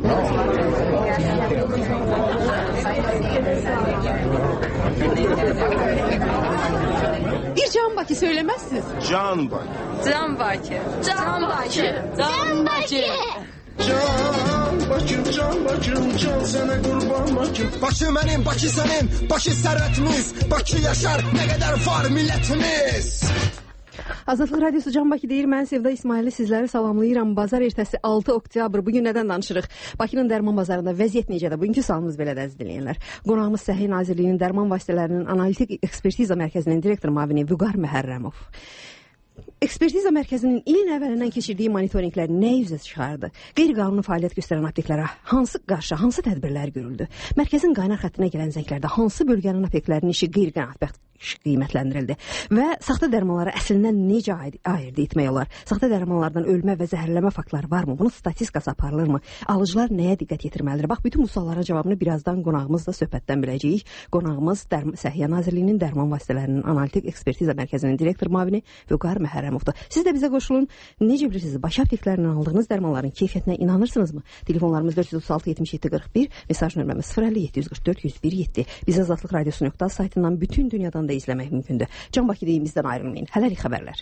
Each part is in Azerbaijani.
Bir Can Bakı söylemezsiniz. Can Bakı. Can Bakı. Can Bakı. Can Bakı. Can Bakım, can Bakım, can sana kurban Bakım. Bakı mənim, Bakı sənin, Bakı sərvətimiz, Bakı yaşar, nə qədər var millətimiz. Azadlıq Radiosu Can Bakı deyir, mən Sevda İsmailli sizləri salamlayıram. Bazar ertəsi 6 oktyabr. Bugün nədən danışırıq? Bakının dərman bazarında vəziyyət necədir? Bugünkü sualımız belə də dinləyənlər. Qonağımız Səhiyyə Nazirliyinin Dərman Vasitələrinin Analitik Ekspertiza Mərkəzinin direktor müavini Vüqar Məhərrəmov. Ekspertiza mərkəzinin ilin əvvəlindən keçirdiyi monitorinqlər nə üzə çıxardı? Qeyri-qanuni fəaliyyət göstərən apteklərə hansı tədbirlər görüldü? Mərkəzin qaynar xəttinə gələn zənglərdə hansı bölgənin apteklərinin işi qeyri-qanuni qiymətləndirildi və saxta dərmanlara əslindən necə ayırd etmək olar? Saxta dərmanlardan ölmə və zəhərlənmə faktları varmı? Bunun statistikası aparılırmı? Alıcılar nəyə diqqət yetirməlidir? Bax, bütün bu suallara cavabını birazdan qonağımızla söhbətdən biləcəyik. Qonağımız Səhiyyə Nazirliyinin Dərman Vasitələrinin Analitik Ekspertiza Mərkəzinin direktor müavini Vüqar Məhərrəmovdur. Siz də bizə qoşulun. Necə bilirsiniz? Bakı apteklərindən aldığınız dərmanların keyfiyyətinə inanırsınızmı? Telefonlarımız 436 77 41, mesaj nömrəmiz 050 744 101 7. Biz Azadlıq Radiosu.az saytından bütün dünyadan da izləmək mümkündür. Can Bakı deyimizdən ayrılmayın. Hələlik xəbərlər.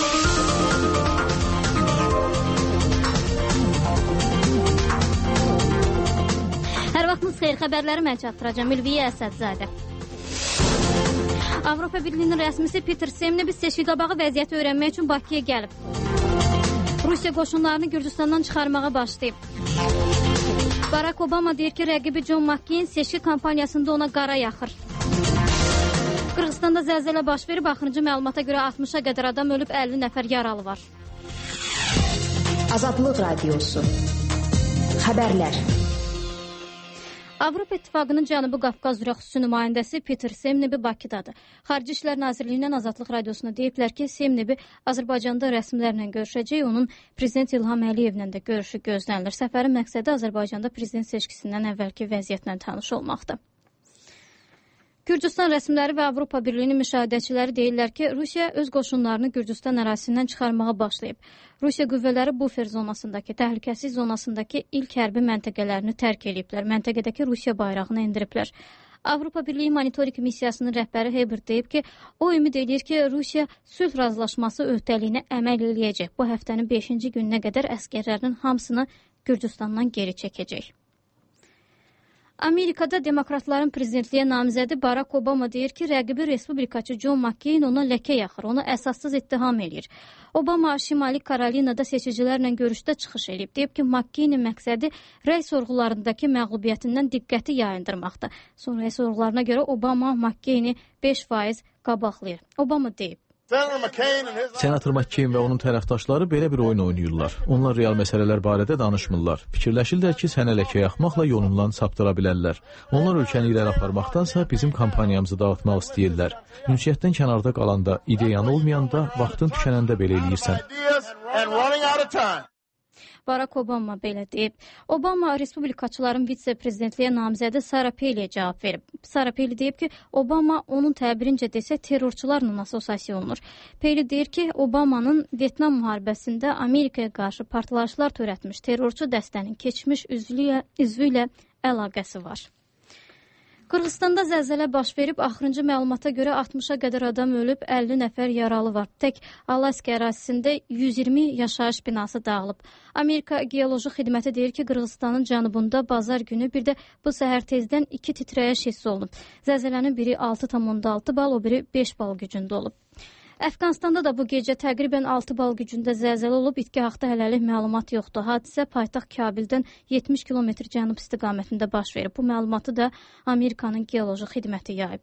Hər vaxtınız xeyir, xəbərləri mən çatdıracağım. Ülviyə Əsədzadə. Avropa Birliyinin rəsmisi Peter Semnebi seçki-qabağı vəziyyəti öyrənmək üçün Bakıya gəlib. Rusiya qoşunlarını Gürcüstandan çıxarmağa başlayıb. Barack Obama deyir ki, rəqibi John McCain seçki kampaniyasında ona qara yaxır. Qırğızstanda zəlzələ baş verib, axırıncı məlumata görə 60-a qədər adam ölüb, 50 nəfər yaralı var. Azadlıq Radiosu. Xəbərlər. Avropa İttifaqının Cənubi Qafqaz üzrə xüsusi nümayəndəsi Peter Semnebi Bakıdadır. Xarici İşlər Nazirliyindən Azadlıq Radiosuna deyiblər ki, Semnebi Azərbaycanda rəsmilərlə görüşəcək, onun Prezident İlham Əliyevlə də görüşü gözlənilir. Səfərin məqsədi Azərbaycanda prezident seçkisindən əvvəlki vəziyyətlə tanış olmaqdır. Gürcüstan rəsmiləri və Avropa Birliyinin müşahidəçiləri deyirlər ki, Rusiya öz qoşunlarını Gürcüstan ərazisindən çıxarmağa başlayıb. Rusiya qüvvələri bufer zonasındakı, təhlükəsiz zonasındakı ilk hərbi məntəqələrini tərk ediblər. Məntəqədəki Rusiya bayrağını endiriblər. Avropa Birliyi monitorik missiyasının rəhbəri Heber deyib ki, o ümid edir ki, Rusiya sülh razılaşması öhdəliyinə əməl eləyəcək. Bu həftənin 5-ci gününə qədər əskərlərinin hamısını Gürcüstandan geri çəkəcək. Amerikada demokratların prezidentliyə namizədi Barack Obama deyir ki, rəqibi respublikaçı John McCain ona ləkə yaxır, onu əsassız ittiham edir. Obama Şimali Karolinada seçicilərlə görüşdə çıxış edib. Deyib ki, McCainin məqsədi rəy sorğularındakı məğlubiyyətindən diqqəti yayındırmaqdır. Son rəy sorğularına görə Obama McCaini 5% qabaqlayır. Obama deyib. Senator McCain və onun tərəfdaşları belə bir oyun oynayırlar. Onlar real məsələlər barədə danışmırlar. Fikirləşirlər ki, sənə ləkə yaxmaqla yolundan saptıra bilərlər. Onlar ölkəni irəli aparmaqdansa bizim kampaniyamızı dağıtmaq istəyirlər. Ünsiyyətdən kənarda qalanda, ideyan olmayanda, vaxtın tükənəndə belə eləyirsən. Barack Obama belə deyib. Obama respublikaçıların vitse-prezidentliyə namizədi Sarah Palin-ə cavab verib. Sarah Palin deyib ki, Obama onun təbirincə desə terrorçularla assosiasiya olunur. Palin deyir ki, Obamanın Vyetnam müharibəsində Amerikaya qarşı partlayışlar törətmiş terrorçu dəstənin keçmiş üzvü ilə əlaqəsi var. Qırğızstanda zəlzələ baş verib, axırıncı məlumata görə 60-a qədər adam ölüb, 50 nəfər yaralı var. Tək Alaska ərazisində 120 yaşayış binası dağılıb. Amerika Geoloji Xidməti deyir ki, Qırğızstanın cənubunda bazar günü, bir də bu səhər tezdən 2 titrəyiş hiss olunub. Zəlzələnin biri 6,6 bal, o biri 5 bal gücündə olub. Əfqanistanda da bu gecə təqribən 6 bal gücündə zəlzələ olub, itki haqda hələlik məlumat yoxdur. Hadisə paytaxt Kabildən 70 km cənub istiqamətində baş verib. Bu məlumatı da Amerikanın Geoloji Xidməti yayıb.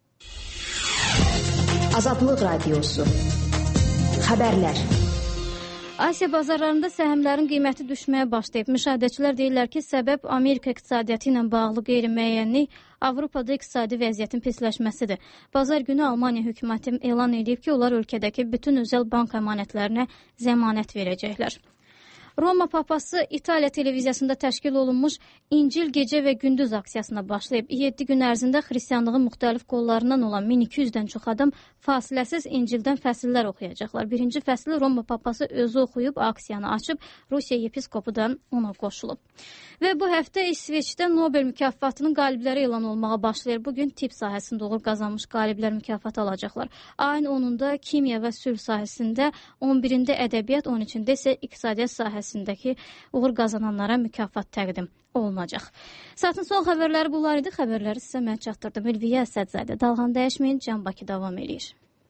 Azadlıq Radiosu. Xəbərlər. Asiya bazarlarında səhmlərin qiyməti düşməyə başlayıb. Müşahidəçilər deyirlər ki, səbəb Amerika iqtisadiyyatı ilə bağlı qeyri-müəyyənlik, Avropada iqtisadi vəziyyətin pisləşməsidir. Bazar günü Almaniya hökuməti elan edib ki, onlar ölkədəki bütün özəl bank əmanətlərinə zəmanət verəcəklər. Roma papası İtaliya televiziyasında təşkil olunmuş İncil gecə və gündüz aksiyasına başlayıb. 7 gün ərzində xristianlığın müxtəlif qollarından olan 1200-dən çox adam fasiləsiz İncildən fəsillər oxuyacaqlar. Birinci fəsli Roma papası özü oxuyub, aksiyanı açıb, Rusiya yepiskopu da ona qoşulub. Və bu həftə İsveçdə Nobel mükafatının qalibləri elan olmağa başlayır. Bugün tibb sahəsində uğur qazanmış qaliblər mükafatı alacaqlar. Ayın 10-da kimya və sülh sahəsində, 11-də ədəbiyyat, 13-də isə iqtisadiyyat sahəsindəki uğur qazananlara mükafat təqdim olunacaq. Saatın son xəbərləri bunlar idi. Xəbərləri sizə mən çatdırdım. Ülviyə Əsədzadə. Dalğanı dəyişməyin, Can Bakı davam edir.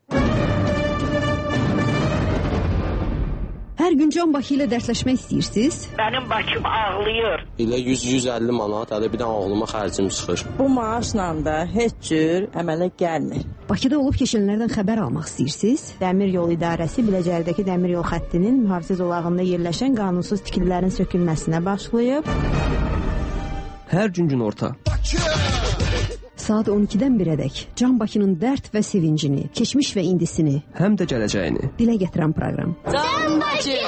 Hər gün Can Bakı ilə dərsləşmək istəyirsiniz? Mənim Bakım ağlayır. İlə 100-150 manat, hələ bir də ağlıma xərcim çıxır. Bu maaşla da heç cür əmələ gəlmir. Bakıda olub keçənlərdən xəbər almaq istəyirsiniz? Dəmir yol idarəsi Biləcərdəki dəmir yol xəttinin mühafizə zolağında yerləşən qanunsuz tikililərin sökülməsinə başlayıb. Hər gün günorta. Saat 12-dən 1-ədək Can Bakının dərd və sevincini, keçmiş və indisini, həm də gələcəyini dilə gətirən proqram. Can Bakı!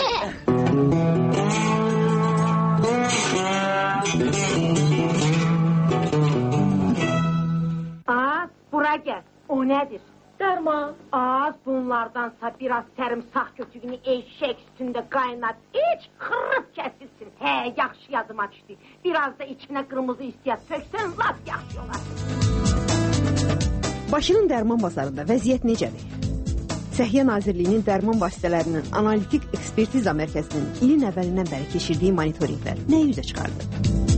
Az, bura gəl. O nədir? Dərman. Az bunlardansa biraz sarımsaq kötüyünü eşək üstündə qaynat. İç, xırıb kəsilsin. Hə, yaxşı yadıma düşdü. Biraz da içinə qırmızı istiyat töksən, lap yaxşı olar. Bakının dərman bazarında vəziyyət necədir? Səhiyyə Nazirliyinin dərman vasitələrinin analitik ekspertiza mərkəzinin ilin əvvəlindən bəri keçirdiyi monitorinqlər nə üzə çıxardı?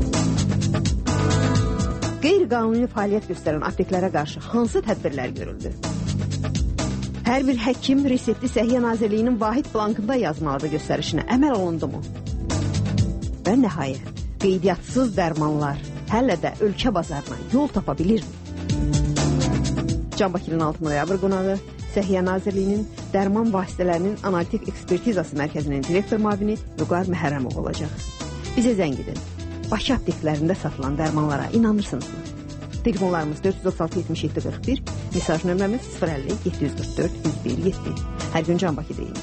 Qeyri-qanuni fəaliyyət göstərən apteklərə qarşı hansı tədbirlər görüldü? Hər bir həkim resepti Səhiyyə Nazirliyinin vahid blankında yazmalıdır göstərişinə əməl olundu mu? Və nəhayət, qeydiyyatssız dərmanlar hələ də ölkə bazarına yol tapa bilirmi? Can Bakının 6 noyabr qonağı Səhiyyə Nazirliyinin dərman vasitələrinin analitik ekspertizası mərkəzinin direktor müavini Vüqar Məhərrəmov olacaq. Bizə zəng edin. Bakı apteklərində satılan dərmanlara inanırsınızmı? Telefonlarımız 436-77-41, mesaj nömrəmiz 050-744-117. Hər gün Can Bakı deyin.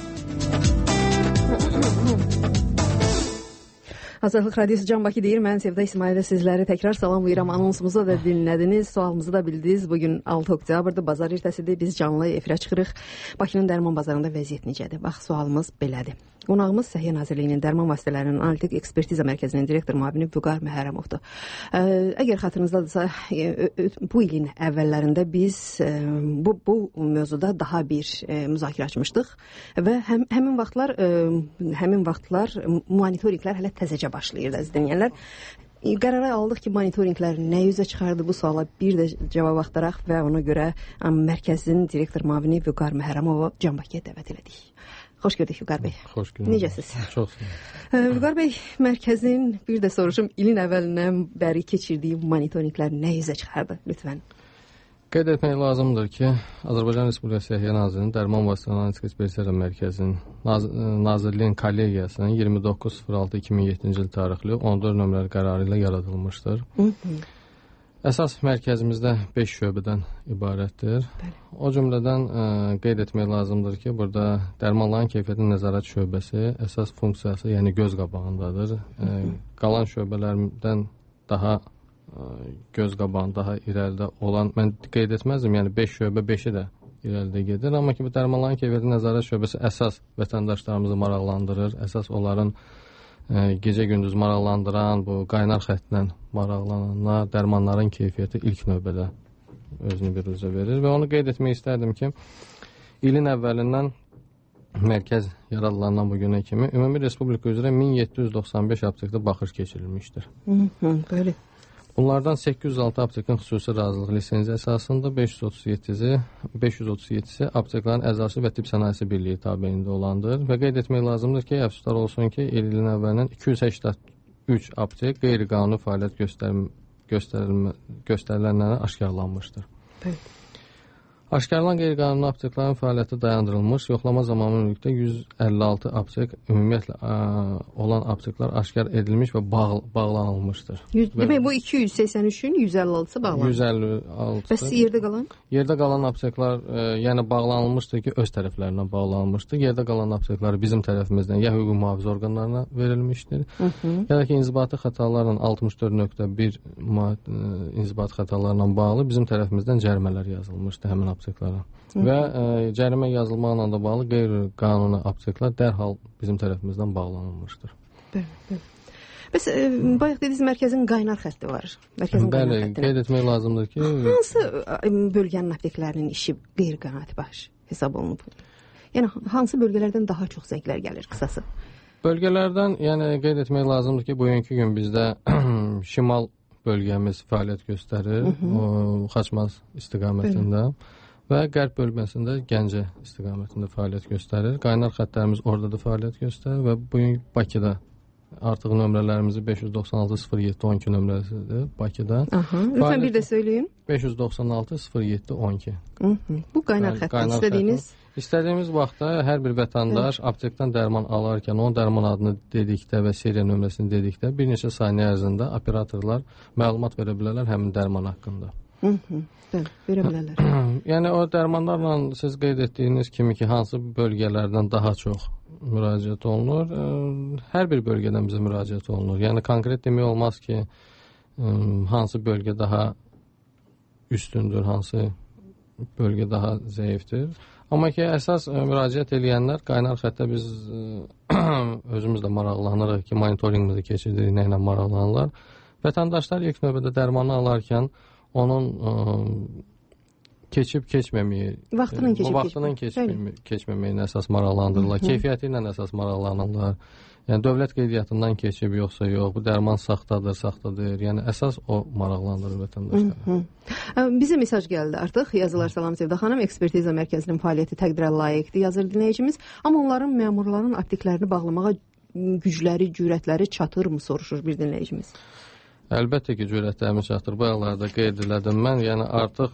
Azadlıq Radiosu Can Bakı deyir. Mən Sevda İsmail'ə sizləri təkrar salamlayıram. Anonsumuzu da dinlədiniz, sualımızı da bildiniz. Bugün 6 oktyabrdır, bazar ertəsidir. Biz canlı efirə çıxırıq. Bakının dərman bazarında vəziyyət necədir? Bax, sualımız belədir. Qonağımız Səhiyyə Nazirliyinin dərman vasitələrinin analitik ekspertiza mərkəzinin direktor müavini Vüqar Məhərrəmovdur. Əgər xatırınızdadırsa, bu ilin əvvəllərində biz bu mövzuda daha bir müzakirə açmışdıq və həmin vaxtlar monitorinqlər hələ təzəcə başlayır əziz dinləyənlər. Qərara aldıq ki, monitorinqlər nə üzə çıxardı, bu suala bir də cavab axtaraq və ona görə mərkəzin direktor müavini Vüqar Məhərrəmovu Can Bakıya dəvət elədik. Xoş gördük Vüqar bəy. Xoş gördük. Necəsiz? Çox sağ olun. Vüqar bəy, mərkəzin bir də soruşum, ilin əvvəlindən bəri keçirdiyi monitorinqlər nə üzə çıxardı? Lütfən. Qeyd etmək lazımdır ki, Azərbaycan Respublikası Səhiyyə Nazirliyinin Dərman Vasitələri Analitik Ekspertiza Mərkəzinin Nazirliyin kollegiyasının 29.06.2007-ci il tarixli 14 nömrəli qərarı ilə yaradılmışdır. Əsas mərkəzimizdə 5 şöbədən ibarətdir. O cümlədən qeyd etmək lazımdır ki, burada dərmanların keyfiyyətinin nəzarət şöbəsi əsas funksiyası, yəni göz qabağındadır. Qalan şöbələrdən daha göz qabağında, daha irəlidə olan, mən qeyd etməzdim, yəni 5 şöbə 5-i də irəlidə gedir. Amma ki, bu dərmanların keyfiyyətinin nəzarət şöbəsi əsas vətəndaşlarımızı maraqlandırır, əsas onların gecə-gündüz maraqlandıran, bu qaynar xəttlə maraqlananlar, dərmanların keyfiyyəti ilk növbədə özünü biruzə verir. Və onu qeyd etmək istərdim ki, ilin əvvəlindən mərkəz yaradılandan bu günə kimi ümumi respublika üzrə 1795 aptekdə baxış keçirilmişdir. Böyle. Bunlardan 806 aptekin xüsusi razılıq lisenziya əsasında, 537-si apteklərin əzası və tibb sənayesi birliyi tabeyində olandır. Və qeyd etmək lazımdır ki, əfsuslar olsun ki, ilin əvvəlindən 283 aptek qeyri-qanuni fəaliyyət göstərilənləri aşkarlanmışdır. Aşkarlanan qeyri-qanuni apteklərin fəaliyyəti dayandırılmış, yoxlama zamanı ümumilikdə 156 aptek, ümumiyyətlə olan apteklər aşkar edilmiş və bağlanılmışdır. Demək, bu 283-ün 156-sı bağlanır. 156. Bəs yerdə qalan? Yerdə qalan apteklər, yəni bağlanılmışdır ki, öz tərəflərindən bağlanılmışdır. Yerdə qalan apteklər bizim tərəfimizdən ya hüquq mühafizə orqanlarına verilmişdir, ya da ki, inzibati xətalarla 64.1 inzibati xətalarla bağlı bizim tərəfimizdən cərimələr yazılmışdır həmin apteklərə. Və cərimə yazılmaqla da bağlı qeyri-qanuni apteklər dərhal bizim tərəfimizdən bağlanılmışdır. Bəli. Bəs bayaq dediniz, mərkəzin qaynar xətti var. Bəli, qeyd etmək lazımdır ki... Hansı bölgənin apteklərinin işi qeyri-qanuni baş hesab olunub? Yəni, hansı bölgələrdən daha çox zənglər gəlir qısası? Bölgələrdən, yəni qeyd etmək lazımdır ki, bugünkü gün bizdə şimal bölgəmiz fəaliyyət göstərir, Xaçmaz istiqamətində və qərb bölməsində Gəncə istiqamətində fəaliyyət göstərir. Qaynar xəttlərimiz orada da fəaliyyət göstərir və bugün Bakıda artıq nömrələrimizi 596-07-12 nömrəsidir Bakıda. Lütfən bir də söyləyin. 596-07-12. Bu qaynar xəttə İstədiyimiz vaxtda hər bir vətəndaş aptekdən dərman alarkən onun dərman adını dedikdə və seriya nömrəsini dedikdə bir neçə saniyə ərzində operatorlar məlumat verə bilərlər həmin dərman haqqında. Verə bilərlər. Yəni o dərmanlarla siz qeyd etdiyiniz kimi ki, hansı bölgələrdən daha çox müraciət olunur? Hər bir bölgədən bizə müraciət olunur. Yəni konkret demək olmaz ki, hansı bölgə daha üstündür, hansı bölgə daha zəifdir. Amma ki, əsas müraciət edənlər qaynar xəttə biz özümüz də maraqlanırıq ki, monitorinqimizi keçirdirik, nə ilə maraqlanırlar. Vətəndaşlar ilk növbədə dərmanı alarkən onun keçib-keçməməyi, vaxtının keçməməyini əsas maraqlandırırlar, keyfiyyəti ilə əsas maraqlanırlar. Yəni, dövlət qeydiyyatından keçib, yoxsa yox, bu dərman saxtadır. Yəni, əsas o maraqlandırır vətəndaşları. Bizə mesaj gəldi artıq. Yazılar Salam Sevda xanım, ekspertiza mərkəzinin fəaliyyəti təqdirə layiqdir, yazır dinləyicimiz. Amma onların məmurların apteklərini bağlamağa gücləri, cürətləri çatırmı, soruşur bir dinləyicimiz. Əlbəttə ki, cürətlərimiz çatır. Bu aylarda qeyd elədim mən. Yəni, artıq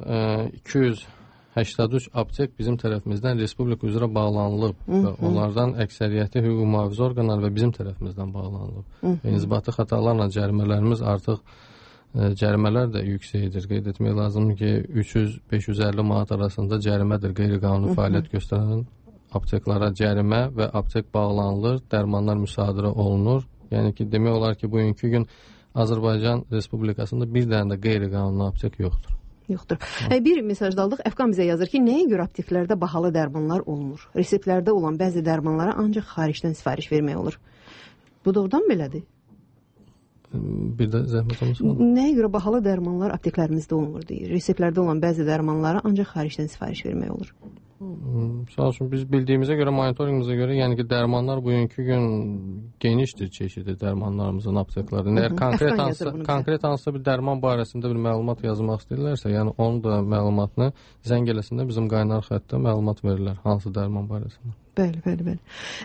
283 aptek bizim tərəfimizdən respublika üzrə bağlanılıb və onlardan əksəriyyəti hüquq mühafizə orqanları və bizim tərəfimizdən bağlanılıb. İnzibati xətalarla cərimələrimiz artıq cərimələr də yüksəkdir. Qeyd etmək lazımdır ki, 300-550 manat arasında cərimədir qeyri-qanuni fəaliyyət göstərən apteklara cərimə və aptek bağlanılır, dərmanlar müsadirə olunur. Yəni ki, demək olar ki, bugünkü gün Azərbaycan Respublikasında bir dənə də qeyri-qanuni aptek yoxdur. Bir mesaj da aldıq. Əfqan bizə yazır ki, nəyə görə apteklərdə bahalı dərmanlar olunur? Reseptlərdə olan bəzi dərmanlara ancaq xaricdən sifariş vermək olur. Bu doğrudan belədir? Bir də zəhmət olmasın. Nəyə görə bahalı dərmanlar apteklərimizdə olmur deyir. Reseptlərdə olan bəzi dərmanlara ancaq xaricdən sifariş vermək olur. Sağ olsun, biz bildiyimizə görə, monitoringimizə görə, yəni ki, dərmanlar bugünkü gün genişdir çeşidi dərmanlarımızın apteklərində. Əgər konkret hansısa bir dərman barəsində bir məlumat yazmaq istəyirlərsə, yəni onun da məlumatını zəng eləsində bizim qaynar xəttə məlumat verirlər, hansı dərman barəsində. Bəli.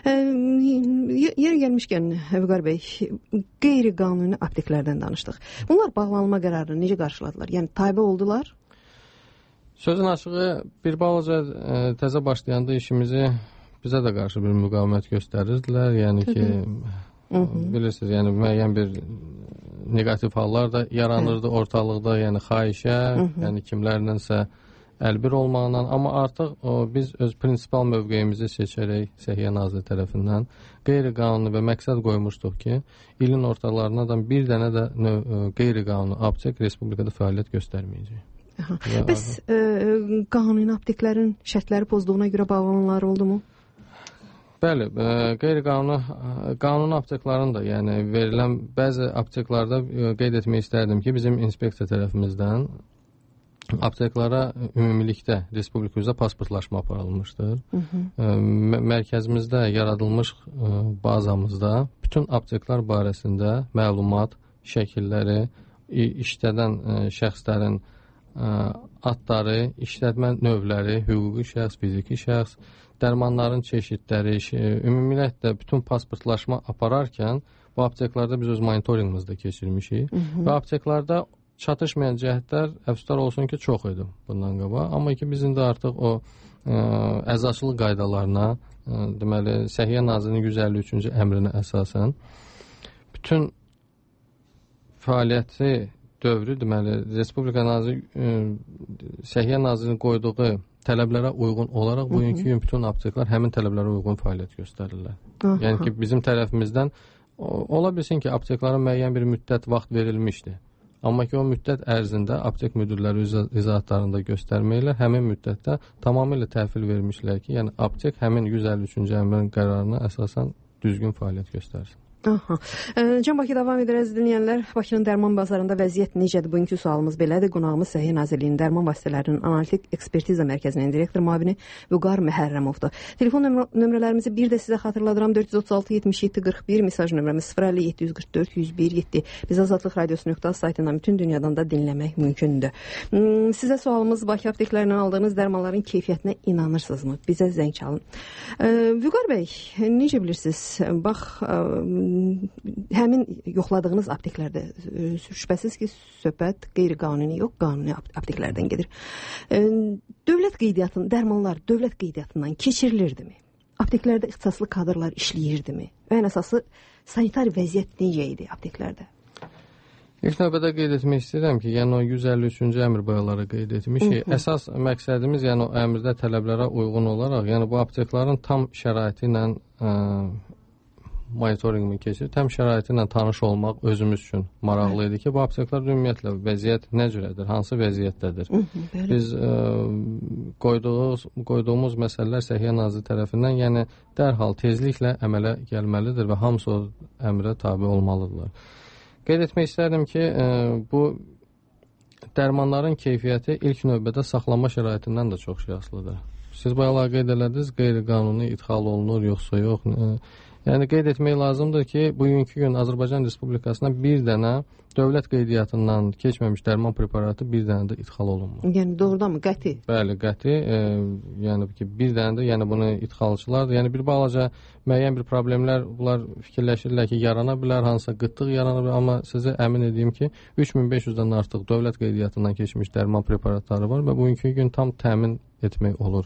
Yer gəlmişkən, Əvqar bəy, qeyri-qanuni apteklərdən danışdıq. Bunlar bağlanma qərarını necə qarşıladılar? Yəni, tabe oldular? Sözün açığı, bir balaca təzə başlayanda işimizi bizə də qarşı bir müqavimət göstərirdilər. Yəni ki, bilirsiniz, yəni müəyyən bir negativ hallar da yaranırdı ortalıqda, yəni xahişə, yəni kimlərlənsə əlbir olmaqla. Amma artıq biz öz prinsipal mövqeyimizi seçərək Səhiyyə Naziri tərəfindən qeyri-qanuni və məqsəd qoymuşduq ki, ilin ortalarından bir dənə də qeyri-qanuni aptek respublikada fəaliyyət göstərməyəcək. Bəs qanuni apteklərin şərtləri pozduğuna görə bağlananlar oldu mu? Bəli, qeyri-qanuni apteklərin də, yəni verilən bəzi apteklərdə qeyd etmək istərdim ki, bizim inspeksiya tərəfimizdən apteklara ümumilikdə respublika üzrə pasportlaşma aparılmışdır. Mərkəzimizdə yaradılmış bazamızda bütün apteklər barəsində məlumat, şəkilləri, işlədən şəxslərin adları, işlətmə növləri, hüquqi şəxs, fiziki şəxs, dərmanların çeşidləri, ümumiyyətlə bütün pasportlaşma apararkən bu apteklərdə biz öz monitoringimizdə keçirmişik və apteklərdə çatışmayan cəhətlər əfsuslar olsun ki, çox idi bundan qabaq. Amma ki, biz indi artıq o əzaçılıq qaydalarına, deməli, Səhiyyə Nazirinin 153-cü əmrinə əsasən bütün fəaliyyəti dövrü, deməli, Respublika Səhiyyə Nazirinin qoyduğu tələblərə uyğun olaraq bugünkü gün bütün apteklər həmin tələblərə uyğun fəaliyyət göstərirlər. Yəni ki, bizim tərəfimizdən ola bilsin ki, apteklara müəyyən bir müddət vaxt verilmişdi. Amma ki, o müddət ərzində aptek müdirləri izahatlarında göstərməklə həmin müddətdə tamamilə təhvil vermişlər ki, yəni aptek həmin 153-cü əmrin qərarına əsasən düzgün fəaliyyət göstərsin. Can Bakı davam edir, əziz dinləyənlər. Bakının dərman bazarında vəziyyət necədir? Bugünkü sualımız belədir. Qonağımız Səhiyyə Nazirliyinin Dərman Vasitələrinin Analitik Ekspertiza Mərkəzinin direktor müavini Vüqar Məhərrəmovdur. Telefon nömrələrimizi bir də sizə xatırladıram. 436-77-41, mesaj nömrəmiz 050-744-101-7. Biz Azadlıq Radiosu.az saytından bütün dünyadan da dinləmək mümkündür. Sizə sualımız, Bakı apteklərindən aldığınız dərmanların keyfiyyətinə inanırsınızmı? Bizə zəng çalın. Vüqar bəy, necə bilirsiniz? Bax, həmin yoxladığınız apteklərdə şübhəsiz ki, söhbət qeyri-qanuni yox, qanuni apteklərdən gedir. Dövlət qeydiyyatının, dərmanlar dövlət qeydiyyatından keçirilir-dimi? Apteklərdə ixtisaslı kadrlar işləyirdi-mi? Və ən əsası sanitar vəziyyət necə idi apteklərdə? İlk növbədə qeyd etmək istəyirəm ki, yəni o 153-cü əmr boyaları qeyd etmişik. Əsas məqsədimiz, yəni o əmrdə tələblərə uyğun olaraq, yəni bu apteklərin tam şəraiti ilə monitorinqini keçir. Tam şəraiti ilə tanış olmaq özümüz üçün maraqlı idi ki, bu apteklər ümumiyyətlə vəziyyət nə cürədir, hansı vəziyyətdədir? Biz qoyduğumuz məsələlər Səhiyyə Naziri tərəfindən, yəni dərhal tezliklə əmələ gəlməlidir və hamısı o əmrə tabe olmalıdırlar. Qeyd etmək istərdim ki, bu dərmanların keyfiyyəti ilk növbədə saxlanma şəraitindən də çox şey asılıdır. Siz bayaqlar qeyd elədiniz, qeyri-qanuni idxal olunur, yoxsa yox. Yəni qeyd etmək lazımdır ki, bugünkü gün Azərbaycan Respublikasına bir dənə dövlət qeydiyyatından keçməmiş dərman preparatı bir dənə də idxal olunmur. Yəni doğrudan mı? Qəti? Bəli, qəti. Yəni ki, bir dənə də, yəni bunu idxalçılar, yəni bir balaca müəyyən bir problemlər, bunlar fikirləşirlər ki, yarana bilər, hansısa qıtlıq yarana bilər, amma sizə əmin edeyim ki, 3500-dən artıq dövlət qeydiyyatından keçmiş dərman preparatları var və bugünkü gün tam təmin etmək olur.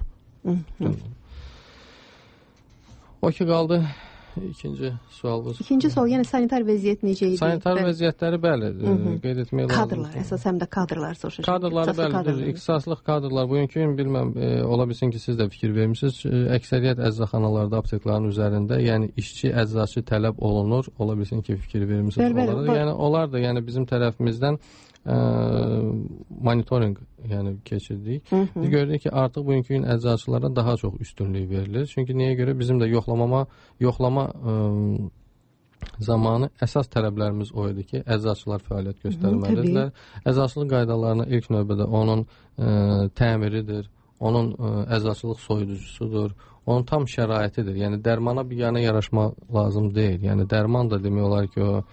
O ki qaldı. İkinci sualımız. İkinci sual, yəni sanitar vəziyyət necə idi? Sanitar vəziyyətləri bəli, qeyd etmək lazımdır. Kadrlar, əsas həm də kadrlar soruşur. Kadrları bəli, ixtisaslıq kadrlar. Bugünkü gün bilməm, ola bilsin ki, siz də fikir vermişsiniz. Əksəriyyət əczaxanalarda, apteklərin üzərində, yəni işçi, əczaçı tələb olunur. Ola bilsin ki, fikir vermişsiniz onlara. Yəni onlar da, yəni bizim tərəfimizdən monitoring yəni keçirdik. Biz gördük ki, artıq bugünkü gün əczaçılara daha çox üstünlük verilir. Çünki niyə görə bizim də yoxlama zamanı əsas tələblərimiz o idi ki, əczaçılar fəaliyyət göstərməlidirlər. Əczaçılıq qaydalarına ilk növbədə onun təmiridir, onun əczaçılıq soyuducusudur, onun tam şəraitidir. Yəni dərmana bir yana yaraşma lazım deyil. Yəni dərman da demək olar ki, o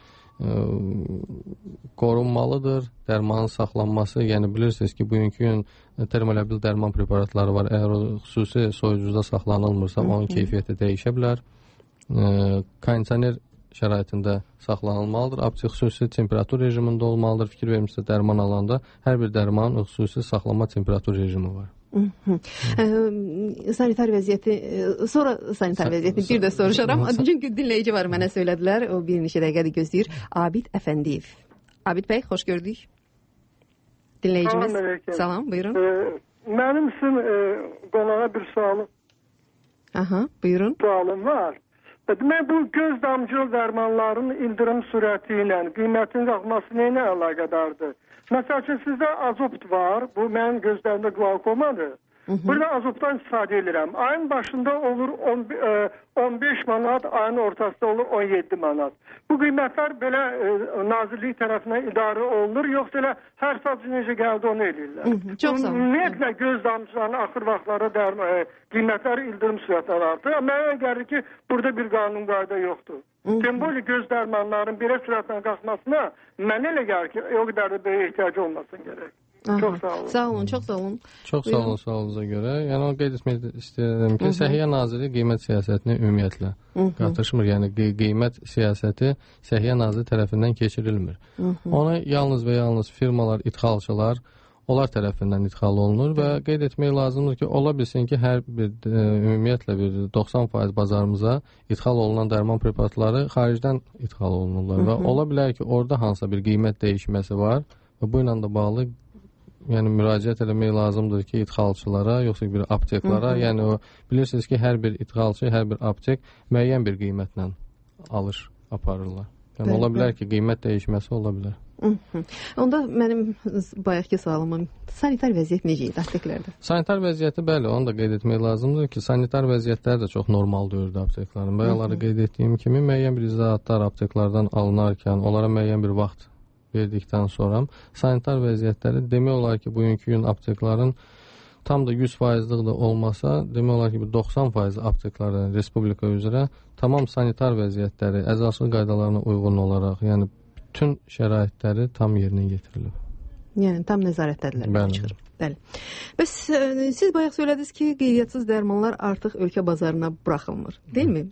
qorunmalıdır, dərmanın saxlanması, yəni bilirsiniz ki, bugünkü gün termolabil dərman preparatları var, əgər o xüsusi soyucuda saxlanılmırsa, onun keyfiyyəti dəyişə bilər. Kondisioner şəraitində saxlanılmalıdır, aptek xüsusi temperatur rejimində olmalıdır, fikir vermişsə dərman alanda hər bir dərmanın xüsusi saxlama temperatur rejimi var. Sanitar vəziyyəti, sonra sanitar vəziyyəti bir də soruşaram. Çünki dinləyici var, mənə söylədilər. O bir neçə dəqiqədir gözləyir. Abid Əfəndiyev. Abid bəy, xoş gördük. Dinləyicimiz. Salam, buyurun. Mənim üçün qonağa bir sualım. Aha, buyurun. Sualım var. Demək, bu göz damcılı dərmanların ildirim sürəti ilə qiymətin qalxması nə əlaqədardır? Məsəl üçün, sizdə azopt var, bu mənim gözlərimdə qlaukomadır. Burada azoptdan istifadə edirəm. Ayın başında olur 15 manat, ayın ortasında olur 17 manat. Bu qiymətlər belə nazirlik tərəfindən idarə olunur, yoxsa elə hər saat necə gəldi onu edirlər. Çox sağ olun. Ümumiyyətlə göz damcılarının axır vaxtları qiymətləri ildirim sürətləri artır. Mənə gəlir ki, burada bir qanun qayda yoxdur. Sembolik göz dərmanların belə sürətlə qalxmasına mənə elə gəlir ki, o qədər də böyük ehtiyac olmasın gərək. Çox sağ olun. Sağ olun, çox sağ olun. Çox sağ olun sualınıza görə. Yəni o qeyd etmək istəyirəm ki, Səhiyyə Naziri qiymət siyasətini ümumiyyətlə qatışmır. Yəni qiymət siyasəti Səhiyyə Naziri tərəfindən keçirilmir. Ona yalnız və yalnız firmalar, idxalçılar onlar tərəfindən idxal olunur və qeyd etmək lazımdır ki, ola bilsin ki, hər bir ümumiyyətlə bir 90% bazarımıza idxal olunan dərman preparatları xaricdən idxal olunurlar və ola bilər ki, orada hansısa bir qiymət dəyişməsi var və bu ilə də bağlı yəni müraciət etmək lazımdır ki, idxalçılara, yoxsa bir apteklara, yəni o bilirsiniz ki, hər bir idxalçı, hər bir aptek müəyyən bir qiymətlə alış aparırlar. Yəni ola bilər ki, qiymət dəyişməsi ola bilər. Onda mənim bayaqki sualımın sanitar vəziyyət necə idi apteklərdə? Sanitar vəziyyəti bəli, onu da qeyd etmək lazımdır ki, sanitar vəziyyətləri də çox normal dövrdə apteklərin. Bayaqları qeyd etdiyim kimi müəyyən bir izahatlar apteklərdən alınarkən, onlara müəyyən bir vaxt verdikdən sonra sanitar vəziyyətləri demək olar ki, bugünkü gün apteklərin tam da 100%'lik da olmasa, demək olar ki, 90% apteklərin respublika üzrə tamam sanitar vəziyyətləri əzaslı qaydalarına uyğun olaraq, yəni bütün şəraitləri tam yerinə yetirilib. Yəni tam nəzarətdədirlər. Bəli. Bəli. Bəs siz bayaq söylədiniz ki, qeydiyyatçız dərmanlar artıq ölkə bazarına buraxılmır, deyilmi?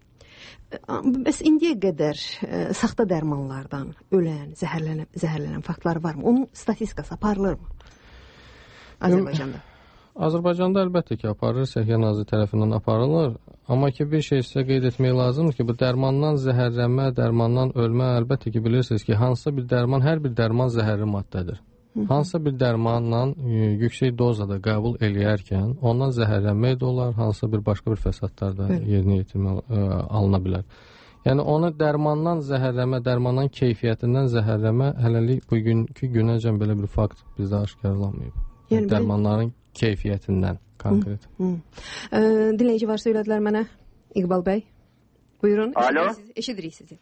Bəs indiyə qədər saxta dərmanlardan ölən, zəhərlənən faktlar varmı? Onun statistikası aparılırmı Azərbaycanda? Azərbaycanda əlbəttə ki, aparılır, Səhiyyə Naziri tərəfindən aparılır. Amma ki, bir şey sizə qeyd etmək lazımdır ki, bu dərmandan zəhərlənmə, dərmandan ölmə, əlbəttə ki, bilirsiniz ki, hansısa bir dərman, hər bir dərman zəhərli maddədir. Hansısa bir dərmanla yüksək dozada qəbul eləyərkən ondan zəhərlənmək də olar, hansısa bir başqa bir fəsadlar da yerinə yetirmək alına bilər. Yəni onu dərmandan zəhərləmə, dərmandan keyfiyyətindən zəhərləmə hələlik bugünkü günəcən belə bir fakt bizdə aşkarlanmayıb. Yəni, dərmanların keyfiyyətindən konkret. Dinləyici var, söylədilər mənə. İqbal bəy, buyurun. Alo. Eşidirik sizi.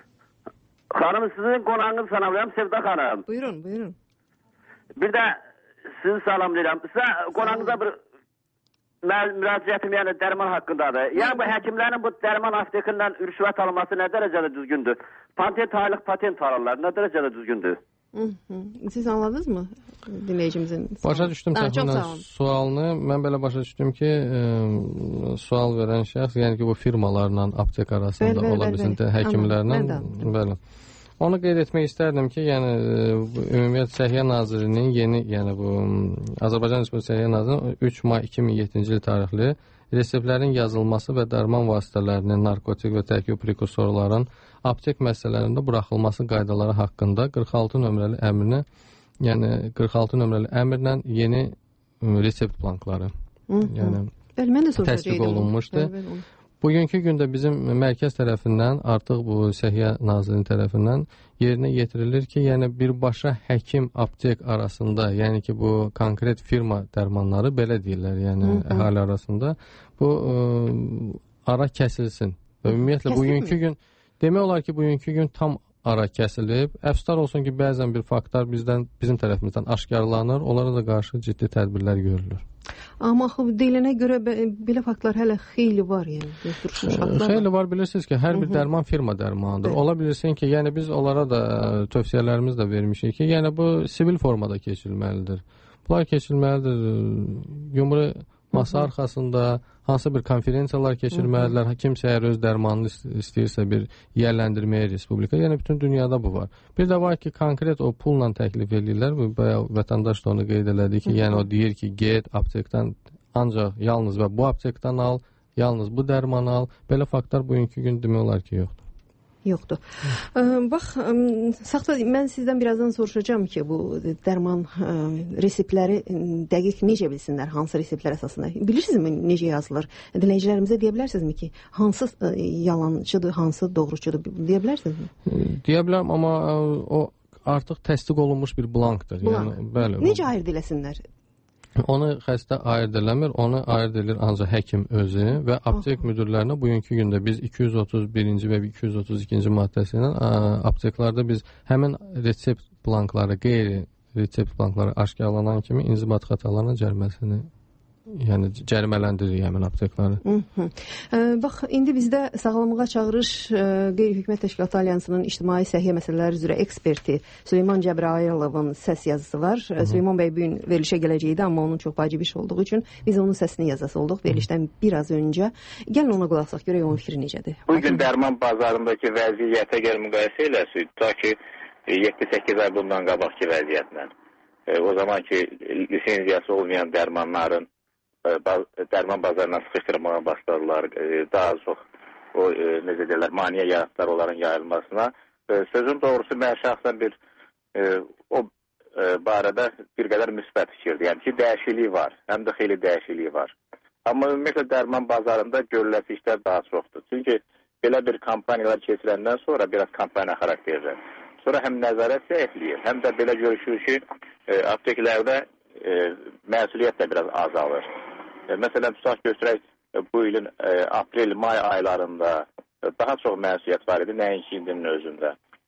Xanım, sizin qonağınızı salamlayıram, Sevda xanım. Buyurun, buyurun. Bir də sizi salamlayıram. Sizə qonağınıza bir müraciətim, yəni dərman haqqındadır. Yəni bu həkimlərin bu dərman aptekindən rüşvət alması nə dərəcədə düzgündür? Patent aylıq patent alırlar, nə dərəcədə düzgündür? Siz anladınız mı dinləyicimizin? Başa düşdüm təxminən sualını. Mən belə başa düşdüm ki, sual verən şəxs, yəni ki, bu firmalarla aptek arasında ola bilsin həkimlərlə. Bəli. Onu qeyd etmək istərdim ki, yəni Ümumiyyət Səhiyyə Nazirinin yeni, yəni bu Azərbaycan Respublikası Səhiyyə Nazirinin 3 may 2007-ci il tarixli reseptlərin yazılması və dərman vasitələrinin, narkotik və tərkib prekursorların aptek məsələlərində buraxılması qaydaları haqqında 46 nömrəli əmrinə, yəni 46 nömrəli əmrlə yeni resept blankları təsdiq olunmuşdu. Bugünkü gündə bizim mərkəz tərəfindən, artıq bu Səhiyyə Nazirinin tərəfindən yerinə yetirilir ki, yəni birbaşa həkim aptek arasında, yəni ki, bu konkret firma dərmanları belə deyirlər, yəni əhali arasında bu ara kəsilsin. Və ümumiyyətlə bugünkü gün, demək olar ki, bugünkü gün tam ara kəsilib. Əfsuslar olsun ki, bəzən bir faktlar bizim tərəfimizdən aşkarlanır, onlara da qarşı ciddi tədbirlər görülür. Amma deyilənə görə belə faktlar hələ xeyli var, yəni. Xeyli var, bilirsiniz ki, hər bir dərman firma dərmanıdır. Ola bilirsin ki, yəni biz onlara da tövsiyələrimiz də vermişik ki, yəni bu sivil formada keçilməlidir. Bunlar keçilməlidir, yumru masa arxasında, hansısa bir konferensiyalar keçirməlidirlər, kimsə əgər öz dərmanını istəyirsə bir yiyələndirməyə respublika, yəni bütün dünyada bu var. Bir də var ki, konkret o pulla təklif edirlər, bu vətəndaş da onu qeyd elədi ki, yəni o deyir ki, get aptekdən ancaq yalnız və bu aptekdən al, yalnız bu dərmanı al, belə faktlar bugünkü gün demək olar ki, yoxdur. Yoxdur. Bax, saxta, mən sizdən birazdan soruşacağım ki, bu dərman reseptləri dəqiq necə bilsinlər, hansı reseptlər əsasında? Bilirsinizmi necə yazılır? Dinləyicilərimizə deyə bilərsinizmi ki, hansı yalançıdır, hansı doğruçudur, deyə bilərsinizmi? Deyə bilərəm, amma o artıq təsdiq olunmuş bir blankdır. Blank. Yəni, bəli. Necə ayırd eləsinlər? Onu xəstə ayırd eləmir, onu ayırd edir ancaq həkim özü və aptek müdürlərinə bugünkü gündə biz 231-ci və 232-ci maddəsi ilə apteklarda biz həmin resept blankları, qeyri-resept blankları aşkarlanan kimi inzibat xətalarına cəriməsini yəni cərimələndiririk həmin aptekləri. Bax, indi bizdə Sağlamlığa Çağırış Qeyri-Hökumət Təşkilatı Alyansının İctimai Səhiyyə Məsələləri üzrə eksperti Süleyman Cəbrayılovun səs yazısı var. Süleyman bəy bu gün verilişə gələcəkdi, amma onun çox vacib iş olduğu üçün biz onun səsini yazası olduq verilişdən biraz öncə. Gəlin ona qulaq asaq, görək onun fikri necədir. Bugün dərman bazarındakı vəziyyətə gəl müqayisə eləsək, ta ki 7-8 ay bundan qabaqki vəziyyətlə. O zaman ki lisenziyası olmayan dərmanların dərman bazarına sıxışdırmağa başladılar. Daha çox o necə deyirlər, maneə yaratdılar onların yayılmasına. Sözün doğrusu mən şəxsən o barədə bir qədər müsbət fikirdir. Yəni ki, dəyişiklik var, həm də xeyli dəyişiklik var. Amma ümumiyyətlə dərman bazarında görüləsi işlər daha çoxdur. Çünki belə bir kampaniyalar keçirəndən sonra biraz kampaniya xarakterli. Sonra həm nəzarət zəifləyir, həm də belə görüşür ki, apteklərdə məsuliyyət də biraz azalır. Məsələn, tutaq göstərək, bu ilin aprel-may aylarında daha çox məsuliyyət var idi, nəinki indinin özündə.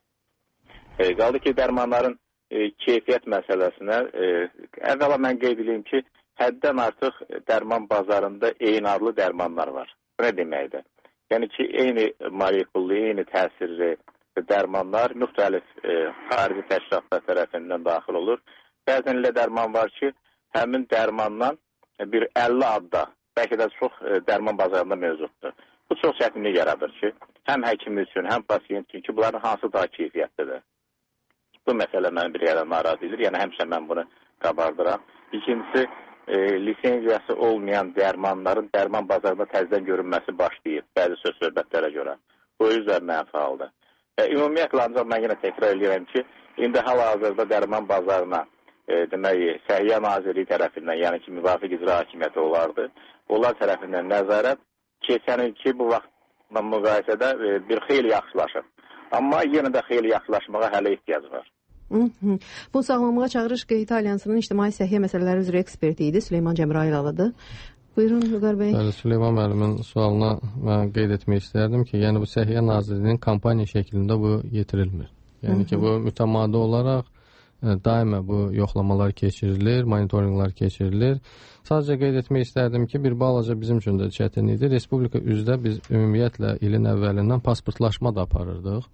Qaldı ki, dərmanların keyfiyyət məsələsinə, əvvəla mən qeyd edeyim ki, həddən artıq dərman bazarında eyni adlı dərmanlar var. Bu nə deməkdir? Yəni ki, eyni molekullu, eyni təsirli dərmanlar müxtəlif xarici təşkilatlar tərəfindən daxil olur. Bəzən elə dərman var ki, həmin dərmandan bir 50 adda, bəlkə də çox dərman bazarında mövcuddur. Bu çox çətinlik yaradır ki, həm həkim üçün, həm pasiyent üçün ki, bunların hansı daha keyfiyyətlidir. Bu məsələ məni bir yerdən narahat edir, yəni həmişə mən bunu qabardıram. İkincisi, lisenziyası olmayan dərmanların dərman bazarında təzədən görünməsi başlayıb, bəzi söz-söhbətlərə görə. Bu yüzden mənfi haldır. Ümumiyyətlə, ancaq mən yenə təkrar edirəm ki, indi hal-hazırda dərman bazarına demək, Səhiyyə Nazirliyi tərəfindən, yəni ki, müvafiq icra hakimiyyəti olardı. Onlar tərəfindən nəzarət keçən ilki bu vaxtla müqayisədə bir xeyli yaxşılaşıb. Amma yenə də xeyli yaxşılaşmağa hələ ehtiyac var. Bu Sağlamlığa Çağırış Qeyri Alyansının İctimai Səhiyyə Məsələləri üzrə eksperti idi, Süleyman Cəbrayılovadır. Buyurun, Vüqar bəy. Süleyman müəllimin sualına mən qeyd etmək istərdim ki, yəni bu Səhiyyə Nazirliyinin kampaniya şəklində bu yetirilmir. Yəni ki, bu mütəmadi olaraq daima bu yoxlamalar keçirilir, monitorinqlər keçirilir. Sadəcə qeyd etmək istərdim ki, bir balaca bizim üçün də çətin idi. Respublika üzrə biz ümumiyyətlə ilin əvvəlindən pasportlaşma da aparırdıq.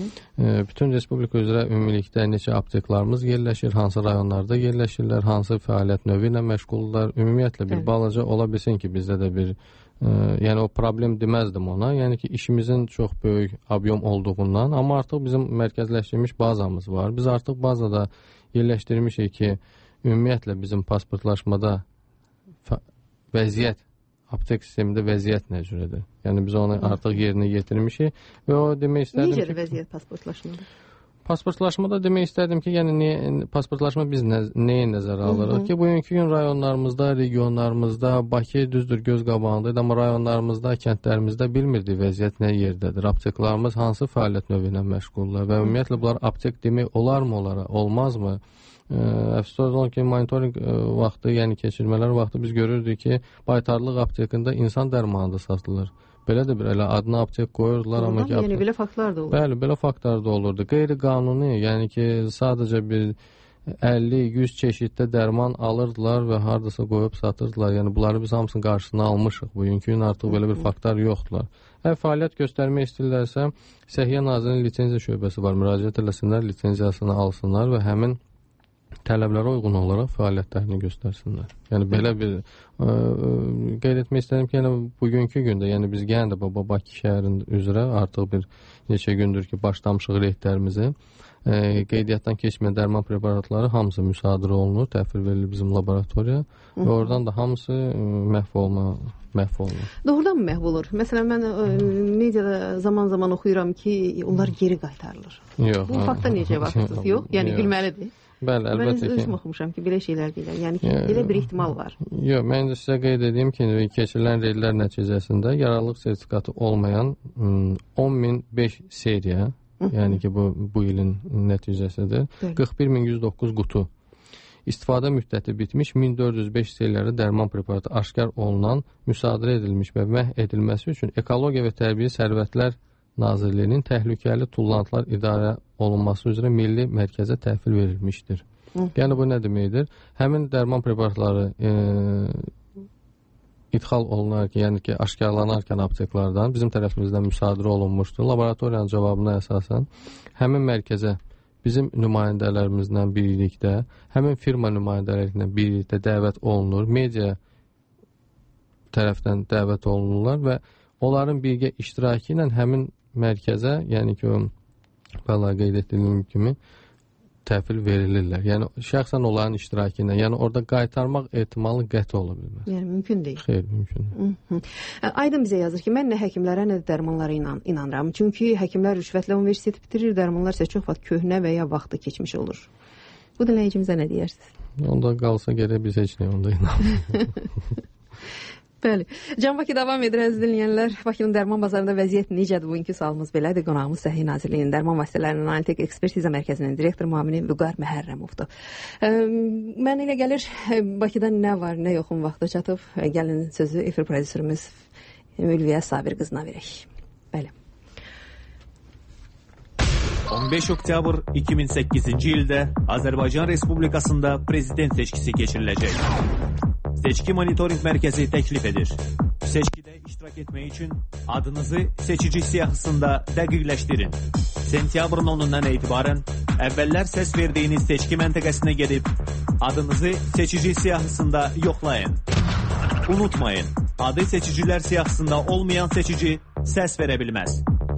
Bütün respublika üzrə ümumilikdə neçə apteklarımız yerləşir, hansı rayonlarda yerləşirlər, hansı fəaliyyət növü ilə məşğuldurlar. Ümumiyyətlə bir balaca ola bilsin ki, bizdə də bir yəni o problem deməzdim ona. Yəni ki, işimizin çox böyük abyom olduğundan, amma artıq bizim mərkəzləşdirilmiş bazamız var. Biz artıq bazada yerləşdirmişik ki, ümumiyyətlə bizim pasportlaşmada vəziyyət, aptek sistemində vəziyyət nə cürədir? Yəni biz onu artıq yerinə yetirmişik və o demək istədim ki... Necədir vəziyyət pasportlaşmada? Pasportlaşmada demək istədim ki, yəni pasportlaşma biz nəyə nəzərə alırıq ki, bugünkü gün rayonlarımızda, regionlarımızda, Bakı düzdür göz qabağındaydı, amma rayonlarımızda, kəndlərimizdə bilmirdik vəziyyət nə yerdədir. Apteklarımız hansı fəaliyyət növü ilə məşğullar və ümumiyyətlə bunlar aptek demək olarmı onlara, olmazmı? Əfsus olun ki, monitoring vaxtı, yəni keçirmələr vaxtı biz görürdük ki, baytarlıq aptekində insan dərmanı da satılır. Belə də bir elə adına aptek qoyurdular, amma ki... Yəni belə faktlar da olur. Bəli, belə faktlar da olurdu. Qeyri-qanuni, yəni ki, sadəcə bir 50-100 çeşiddə dərman alırdılar və hardasa qoyub satırdılar. Yəni bunları biz hamısının qarşısına almışıq. Bugünkü gün artıq belə bir faktlar yoxdular. Əgər fəaliyyət göstərmək istəyirlərsə, Səhiyyə Nazirliyinin lisenziya şöbəsi var. Müraciət eləsinlər, lisenziyasını alsınlar və həmin tələblərə uyğun olaraq fəaliyyətlərini göstərsinlər. Yəni belə bir qeyd etmək istədim ki, yəni bugünkü gündə, yəni biz yenə də Bakı şəhərinin üzrə artıq bir neçə gündür ki, başlamışıq reydlərimizi. Qeydiyyatdan keçməyən dərman preparatları hamısı müsadirə olunur, təhvil verilir bizim laboratoriya və oradan da hamısı məhv olunur. Doğrudan mı məhv olur? Məsələn, mən mediada zaman-zaman oxuyuram ki, onlar geri qaytarılır. Yox. Bu faktda necə vaxtsız? Yox, yəni bilməlidir. Bəli, əlbəttə ki. Mən özüm oxumuşam ki, belə şeylər deyirlər. Yəni ki, belə bir ehtimal var. Yox, mən də sizə qeyd edeyim ki, keçirilən reydlər nəticəsində yararlılıq sertifikatı olmayan 10.005 seriya, yəni ki, bu ilin nəticəsidir. 41.109 qutu. İstifadə müddəti bitmiş 1405 seriyalı dərman preparatı aşkar olunan, müsadirə edilmiş və məhv edilməsi üçün Ekologiya və Təbii Sərvətlər Nazirliyinin Təhlükəli Tullantılar İdarə olunması üzrə milli mərkəzə təhvil verilmişdir. Yəni bu nə deməkdir? Həmin dərman preparatları idxal olunarkən, yəni ki, aşkarlanarkən apteklardan bizim tərəfimizdən müsadirə olunmuşdur. Laboratoriyanın cavabına əsasən həmin mərkəzə bizim nümayəndələrimizlə birlikdə, həmin firma nümayəndələrinə birlikdə dəvət olunur, media tərəfdən dəvət olunurlar və onların birgə iştirakı ilə həmin mərkəzə, yəni ki, bəla qeyd etdiyim kimi təhvil verilirlər. Yəni şəxsən onların iştirakı ilə, yəni orada qaytarmaq ehtimalı qəti ola bilməz. Yəni mümkün deyil. Xeyr, mümkün deyil. Aydın bizə yazır ki, mən nə həkimlərə, nə də dərmanlara inanıram. Çünki həkimlər rüşvətlə universiteti bitirir, dərmanlar isə çox vaxt köhnə və ya vaxtı keçmiş olur. Bu dinləyicimizə nə deyərsiniz? Onda qalsa gərək biz heç nə onda inanmırıq. Bəli. Can Bakı davam edir əziz dinləyənlər. Bakının dərman bazarında vəziyyət necədir? Bugünkü sualımız belədir. Qonağımız Səhiyyə Nazirliyinin Dərman Vasitələrinin Analitik Ekspertiza Mərkəzinin direktor müavini Vüqar Məhərrəmovdur. Mən elə gəlir Bakıda nə var, nə yoxun vaxtı çatıb. Gəlin sözü efir prodüserimiz Ülviyə Sabir qızına verək. Bəli. 15 oktyabr 2008-ci ildə Azərbaycan Respublikasında prezident seçkisi keçiriləcək. Seçki Monitoring Mərkəzi təklif edir. Seçkidə iştirak etmək üçün adınızı seçici siyahısında dəqiqləşdirin. Sentyabrın 10-undan etibarən əvvəllər səs verdiyiniz seçki məntəqəsinə gedib adınızı seçici siyahısında yoxlayın. Unutmayın, adı seçicilər siyahısında olmayan seçici səs verə bilməz.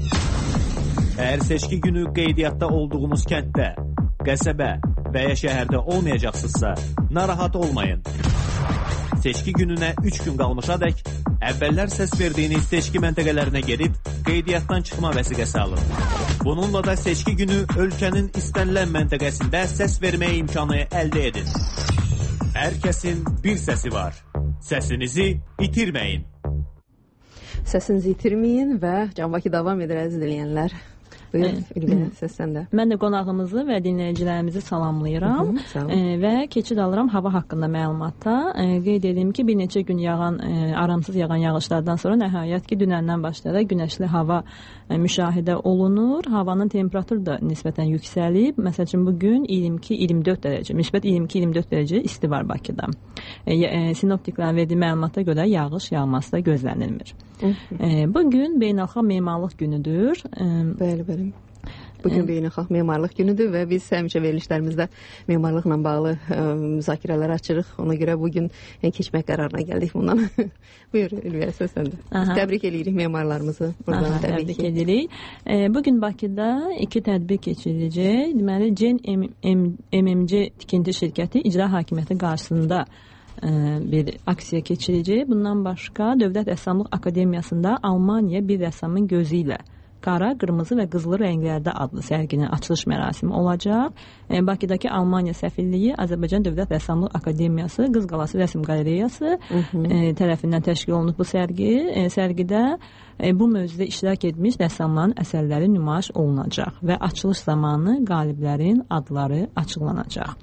Əgər seçki günü qeydiyyatda olduğunuz kənddə, qəsəbə və ya şəhərdə olmayacaqsınızsa, narahat olmayın. Seçki gününə 3 gün qalmışadək əvvəllər səs verdiyiniz seçki məntəqələrinə gedib qeydiyyatdan çıxma vəsiqəsi alın. Bununla da seçki günü ölkənin istənilən məntəqəsində səs verməyə imkanı əldə edin. Hər kəsin bir səsi var. Səsinizi itirməyin. Səsinizi itirməyin və Can Bakı davam edir əziz dinləyənlər. Buyur, Ülviyə, səsləndə. Mən də qonağımızı və dinləyicilərimizi salamlayıram və keçid alıram hava haqqında məlumata. Qeyd edeyim ki, bir neçə gün aramsız yağan yağışlardan sonra nəhayət ki, dünəndən başlayaraq günəşli hava müşahidə olunur. Havanın temperaturu da nisbətən yüksəlib. Məsəl üçün bugün 22-24 dərəcə, müsbət 22-24 dərəcə isti var Bakıda. Sinoptiklərin verdiyi məlumata görə yağış yağması da gözlənilmir. Bugün beynəlxalq memarlıq günüdür. Bəli. Bugün beynəlxalq memarlıq günüdür və biz həmişə verilişlərimizdə memarlıqla bağlı müzakirələr açırıq. Ona görə bugün keçmək qərarına gəldik bundan. Buyur, Ülviyə, səsləndə. Təbrik edirik memarlarımızı. Təbrik edirik. Bugün Bakıda 2 tədbir keçiriləcək. Deməli, CEN MMC tikinti şirkəti icra hakimiyyəti qarşısında bir aksiya keçiriləcək. Bundan başqa Dövlət Rəssamlıq Akademiyasında Almaniya bir rəssamın gözü ilə qara, qırmızı və qızılı rənglərdə adlı sərginin açılış mərasimi olacaq. Bakıdakı Almaniya səfirliyi Azərbaycan Dövlət Rəssamlıq Akademiyası Qız Qalası Rəsm Qalereyası tərəfindən təşkil olunub bu sərgi. Sərgidə bu mövzuda iştirak etmiş rəssamların əsərləri nümayiş olunacaq və açılış zamanı qaliblərin adları açıqlanacaq.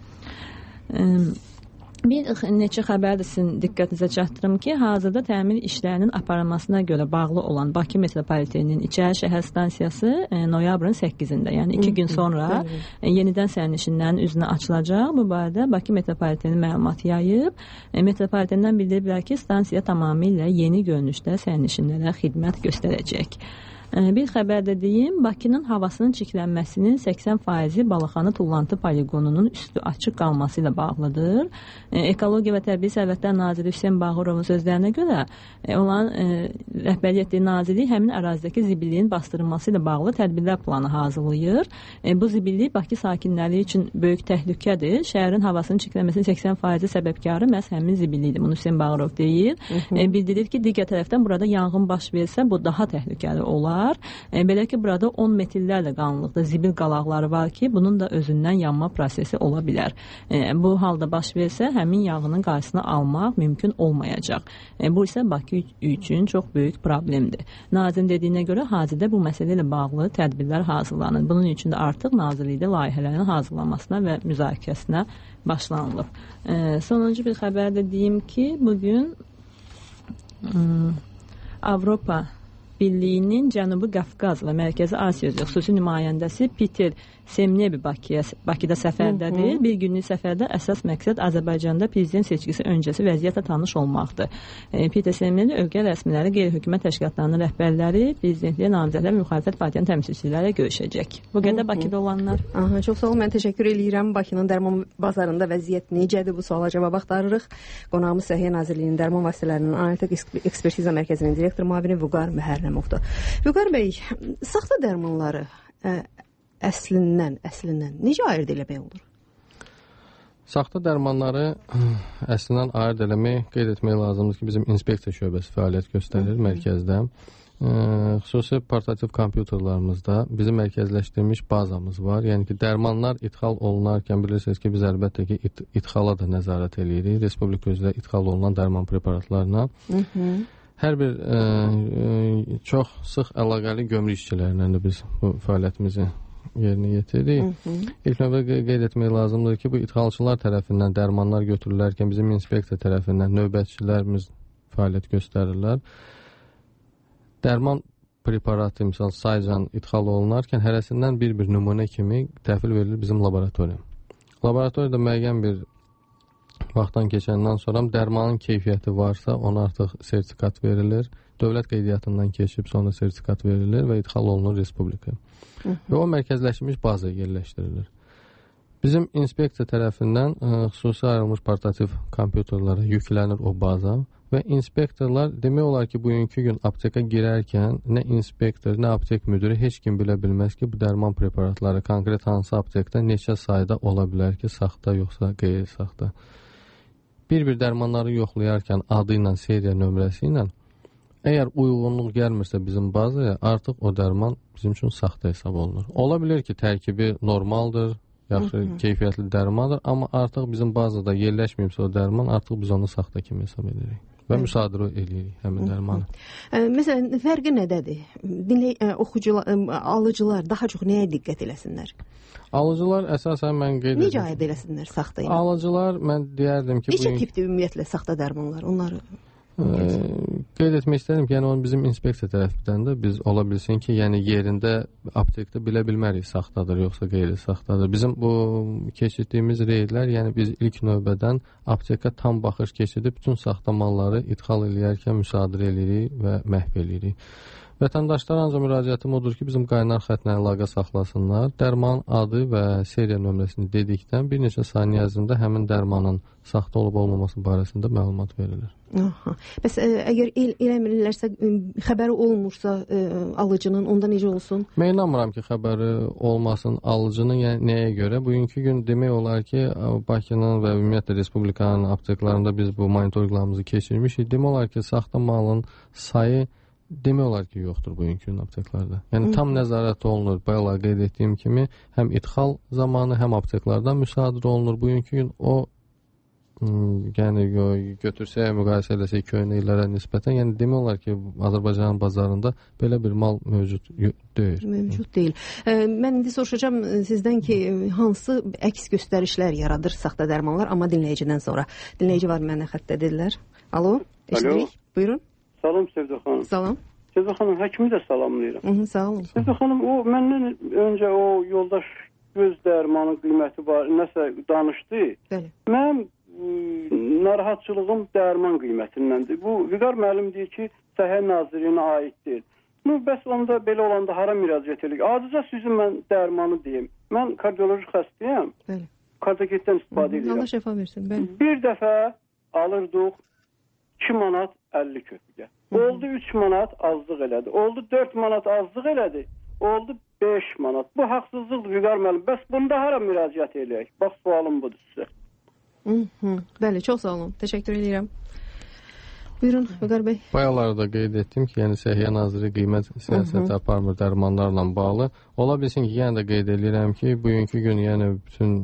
Bir neçə xəbər də sizin diqqətinizə çatdırım ki, hazırda təmir işlərinin aparılmasına görə bağlı olan Bakı metropoliteninin İçəri şəhər stansiyası noyabrın 8-də, yəni 2 gün sonra yenidən sərnişinlərin üzünə açılacaq. Bu barədə Bakı metropoliteni məlumat yayıb. Metropolitenden bildiriblər ki, stansiya tamamilə yeni görünüşdə sərnişinlərə xidmət göstərəcək. Bir xəbərdə deyim, Bakının havasının çirklənməsinin 80% Balaxanı tullantı poligonunun üstü açıq qalması ilə bağlıdır. Ekologiya və Təbii Sərvətlər Naziri Hüseyn Bağırovun sözlərinə görə olan rəhbərlik etdiyi nazirlik həmin ərazidəki zibilliyin bastırılması ilə bağlı tədbirlər planı hazırlayır. Bu zibillik Bakı sakinləri üçün böyük təhlükədir. Şəhərin havasının çirklənməsinin 80% səbəbkarı məhz həmin zibillikdir. Bunu Hüseyn Bağırov deyir. Bildirir ki, digər tərəfdən burada yanğın baş versə bu daha təhlükəli olar. Belə ki, burada 10 metrlərlə qalınlıqda zibil qalaqları var ki, bunun da özündən yanma prosesi ola bilər. Bu halda baş versə, həmin yanğının qarşısını almaq mümkün olmayacaq. Bu isə Bakı üçün çox böyük problemdir. Nazirin dediyinə görə hazırda bu məsələ ilə bağlı tədbirlər hazırlanır. Bunun üçün də artıq nazirlikdə layihələrin hazırlanmasına və müzakirəsinə başlanılıb. Sonuncu bir xəbər də deyim ki, bugün Avropa Birliyinin Cənubi Qafqaz və Mərkəzi Asiya üzrə xüsusi nümayəndəsi Peter Semnebi Bakıda səfərdədir. Bir günlük səfərdə əsas məqsəd Azərbaycanda prezident seçkisi öncəsi vəziyyətlə tanış olmaqdır. Peter Semneli ölkə rəsmiləri, qeyri-hökumət təşkilatlarının rəhbərləri, prezidentliyə namizədlər, müxalifət partiyanın təmsilçiləri görüşəcək. Bu qədər Bakıda olanlar. Aha, çox sağ olun. Mən təşəkkür edirəm. Bakının dərman bazarında vəziyyət necədir? Bu suala cavab axtarırıq. Qonağımız Səhiyyə Nazirliyinin Dərman Vasitələrinin Analitik Ekspertiza Mərkəzinin direktor müavini Vüqar Məhərrəmovdur. Vüqar bəy, saxta dərmanları əslindən necə ayırd eləmək olur? Saxta dərmanları əslindən ayırd eləmək, qeyd etmək lazımdır ki, bizim inspeksiya şöbəsi fəaliyyət göstərir mərkəzdə. Xüsusi portativ kompüterlərimizdə bizim mərkəzləşdirilmiş bazamız var. Yəni ki, dərmanlar ithal olunarkən bilirsiniz ki, biz əlbəttə ki, ithala da nəzarət eləyirik. Respublika üzrə ithal olunan dərman preparatlarına. Hər bir çox sıx əlaqəli gömrük işçilərinə də biz bu fəaliyyətimizi yerinə yetiririk. İlk növbədə qeyd etmək lazımdır ki, bu ithalçılar tərəfindən dərmanlar götürülərkən bizim inspeksiya tərəfindən növbətçilərimiz fəaliyyət göstərirlər. Dərman preparatı, misal saycan ithal olunarkən hərəsindən bir nümunə kimi təhvil verilir bizim laboratoriya. Laboratoriyada müəyyən bir vaxtdan keçəndən sonra dərmanın keyfiyyəti varsa ona artıq sertifikat verilir. Dövlət qeydiyyatından keçib sonra sertifikat verilir və ithal olunur respublika. Və o mərkəzləşmiş bazaya yerləşdirilir. Bizim inspeksiya tərəfindən xüsusi ayrılmış portativ kompüterlərə yüklənir o baza və inspektorlar demək olar ki, bugünkü gün apteka girərkən nə inspektor, nə aptek müdürü heç kim bilə bilməz ki, bu dərman preparatları konkret hansı aptekdə neçə sayda ola bilər ki, saxta yoxsa qeyri-saxta. Bir dərmanları yoxlayarkən adı ilə, seriya nömrəsi ilə əgər uyğunluq gəlmirsə bizim bazaya, artıq o dərman bizim üçün saxta hesab olunur. Ola bilər ki, tərkibi normaldır, yaxşı keyfiyyətli dərmandır, amma artıq bizim bazada yerləşməyibsə o dərman, artıq biz onu saxta kimi hesab edirik və müsadirə edirik həmin dərmanı. Məsələn, fərqi nədədir? Alıcılar daha çox nəyə diqqət eləsinlər? Alıcılar əsasən mən qeyd edirəm. Necə ayırd eləsinlər saxta ilə? Alıcılar mən deyərdim ki... Neçə tipdir ümumiyyətlə saxta dərmanlar? Onları... Qeyd etmək istədim ki, yəni onun bizim inspeksiya tərəfindən də biz ola bilsin ki, yəni yerində aptekdə bilə bilmərik saxtadır yoxsa qeyri-saxtadır. Bizim bu keçirdiyimiz reydlər, yəni biz ilk növbədən apteka tam baxış keçirib bütün saxta malları ithal eləyərkən müsadirə eləyirik və məhv eləyirik. Vətəndaşlar ancaq müraciətim odur ki, bizim qaynar xəttlə əlaqə saxlasınlar. Dərman adı və seriya nömrəsini dedikdən bir neçə saniyə ərzində həmin dərmanın saxta olub-olmaması barəsində məlumat verilir. Aha. Bəs əgər eləmirlərsə, xəbəri olmursa alıcının, onda necə olsun? Mən inanmıram ki, xəbəri olmasın alıcının, yəni nəyə görə? Bugünkü gün demək olar ki, Bakının və ümumiyyətlə Respublikanın apteklarında biz bu monitorinqlərimizi keçirmişik. Demək olar ki, saxta malın sayı demək olar ki, yoxdur bugünkü gün apteklarda. Yəni tam nəzarət olunur. Bayaq qeyd etdiyim kimi, həm ithal zamanı, həm apteklardan müsadirə olunur. Bugünkü gün o yəni götürsək, müqayisə eləsək köhnə illərə nisbətən, yəni demək olar ki, Azərbaycanın bazarında belə bir mal mövcud deyil. Mövcud deyil. Mən indi soruşacağam sizdən ki, hansı əks göstərişlər yaradır saxta dərmanlar, amma dinləyicidən sonra. Dinləyici var mənə xəttədirlər. Alo, eşidirik. Buyurun. Salam Sevda xanım. Salam. Sevda xanım, həkimi də salamlayıram. Sağ olun. Sevda xanım, o məndən öncə o yoldaş göz dərmanı qiyməti var, nəsə danışdı. Bəli. Mən narahatçılığım dərman qiymətindəndir. Bu Vüqar müəllim deyir ki, Səhiyyə Nazirliyinə aiddir. Bəs onda belə olanda hara müraciət edirik? Adicə sizin mən dərmanı deyim. Mən kardioloji xəstəyəm. Bəli. Kardiogetdən istifadə edirəm. Allah şəfa versin. Bəli. Bir dəfə alırdıq 2 manat 50 köpüyə. Oldu 3 manat azlıq elədi. Oldu 4 manat azlıq elədi. Oldu 5 manat. Bu haqsızlıqdır Vüqar müəllim. Bəs bunda hara müraciət eləyək? Bax, sualım budur sizə. Bəli, çox sağ olun. Təşəkkür edirəm. Buyurun, Vüqar bəy. Bayaqlarda qeyd etdim ki, yəni Səhiyyə Naziri qiymət siyasəti aparmır dərmanlarla bağlı. Ola bilsin ki, yenə də qeyd edirəm ki, bugünkü gün yəni bütün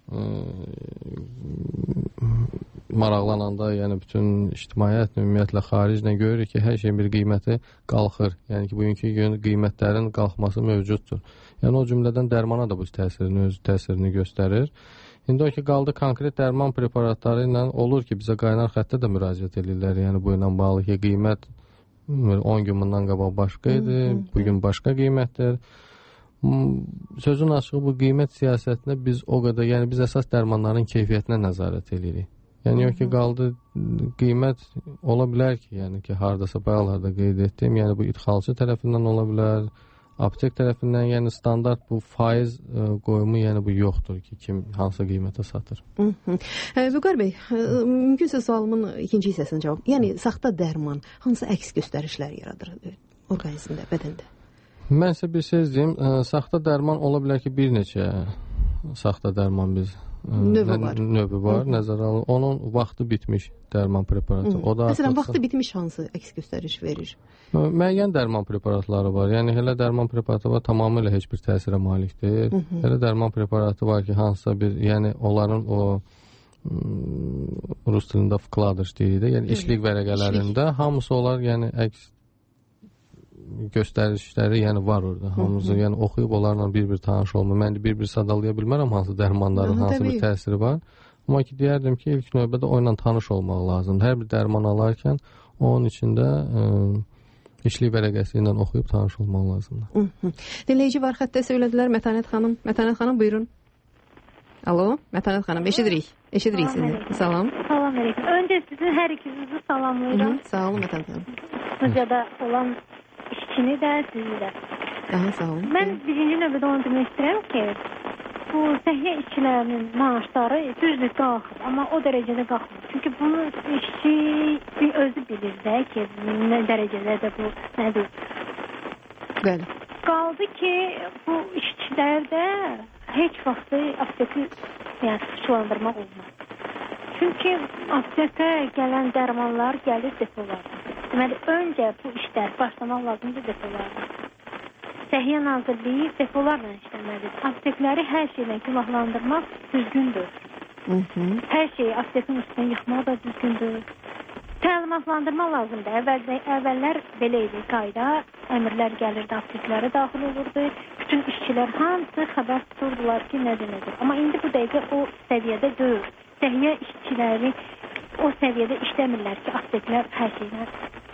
maraqlananda, yəni bütün ictimaiyyət, ümumiyyətlə xariclə görürük ki, hər şeyin bir qiyməti qalxır. Yəni ki, bugünkü gün qiymətlərin qalxması mövcuddur. Yəni o cümlədən dərmana da bu öz təsirini göstərir. İndi o ki, qaldı konkret dərman preparatları ilə olur ki, bizə qaynar xəttə də müraciət edirlər. Yəni bu ilə bağlı ki, qiymət 10 gün bundan qabaq başqa idi, bugün başqa qiymətdir. Sözün açığı bu qiymət siyasətinə biz o qədər, yəni biz əsas dərmanların keyfiyyətinə nəzarət edirik. Yəni yox ki, qaldı qiymət ola bilər ki, yəni ki, hardasa bayaqlarda qeyd etdim, yəni bu idxalçı tərəfindən ola bilər, aptek tərəfindən, yəni standart bu faiz qoyumu, yəni bu yoxdur ki, kim hansı qiymətə satır. Vüqar bəy, mümkünsə sualımın ikinci hissəsini cavab. Yəni saxta dərman hansı əks göstərişlər yaradır orqanizmdə, bədəndə? Mən sizə bir söz deyim, saxta dərman ola bilər ki, bir neçə saxta dərman biz növü var, nəzərə alır. Onun vaxtı bitmiş dərman preparatı. O da məsələn, vaxtı bitmiş hansı əks göstəriş verir? Müəyyən dərman preparatları var. Yəni elə dərman preparatı var, tamamilə heç bir təsirə malik deyil. Elə dərman preparatı var ki, hansısa bir, yəni onların o rus dilində vkladış deyilir, yəni işlik vərəqələrində hamısı olar, yəni əks göstərişləri yəni var orada. Hamımızı yəni oxuyub onlarla bir-bir tanış olma. Mən də bir-bir sadalaya bilmərəm hansı dərmanların hansı bir təsiri var. Amma ki deyərdim ki, ilk növbədə o ilə tanış olmaq lazımdır. Hər bir dərman alarkən onun içində işlik vərəqəsi ilə oxuyub tanış olmaq lazımdır. Dinləyici var, xəttə söylədilər Mətanət xanım. Mətanət xanım, buyurun. Alo, Mətanət xanım, eşidirik. Eşidirik sizi. Salam. Salam aleyküm. Öncə sizin hər ikinizi salamlayıram. Sağ olun Mətanət xanım. Studiyada olan işçini də, sizi də. Sağ olun. Mən birinci növbədə onu demək istəyirəm ki, bu səhiyyə işçilərinin maaşları düzdür qalxır, amma o dərəcədə qalxmır. Çünki bunu işçi özü bilir də ki, nə dərəcədə də bu nədir. Bəli. Qaldı ki, bu işçilər də heç vaxtı apteki suçlandırmaq olmaz. Çünki aptekə gələn dərmanlar gəlir depolardan. Deməli, öncə bu işlər başlamaq lazımdır depolardan. Səhiyyə Nazirliyi depolarla işləməlidir. Aptekləri hər şeylə külahlandırmaq düzgündür. Hər şeyi aptekin üstünə yıxmaq da düzgündür. Təlimatlandırma lazımdır. Əvvəllər belə idi qayda, əmrlər gəlirdi, aptekləri daxil olurdu. Bütün işçilər hamısı xəbər tuturdular ki, nədir. Amma indi bu dəqiqə o səviyyədə deyil. Səhiyyə işçiləri o səviyyədə işləmirlər ki, apteklər hər şeylə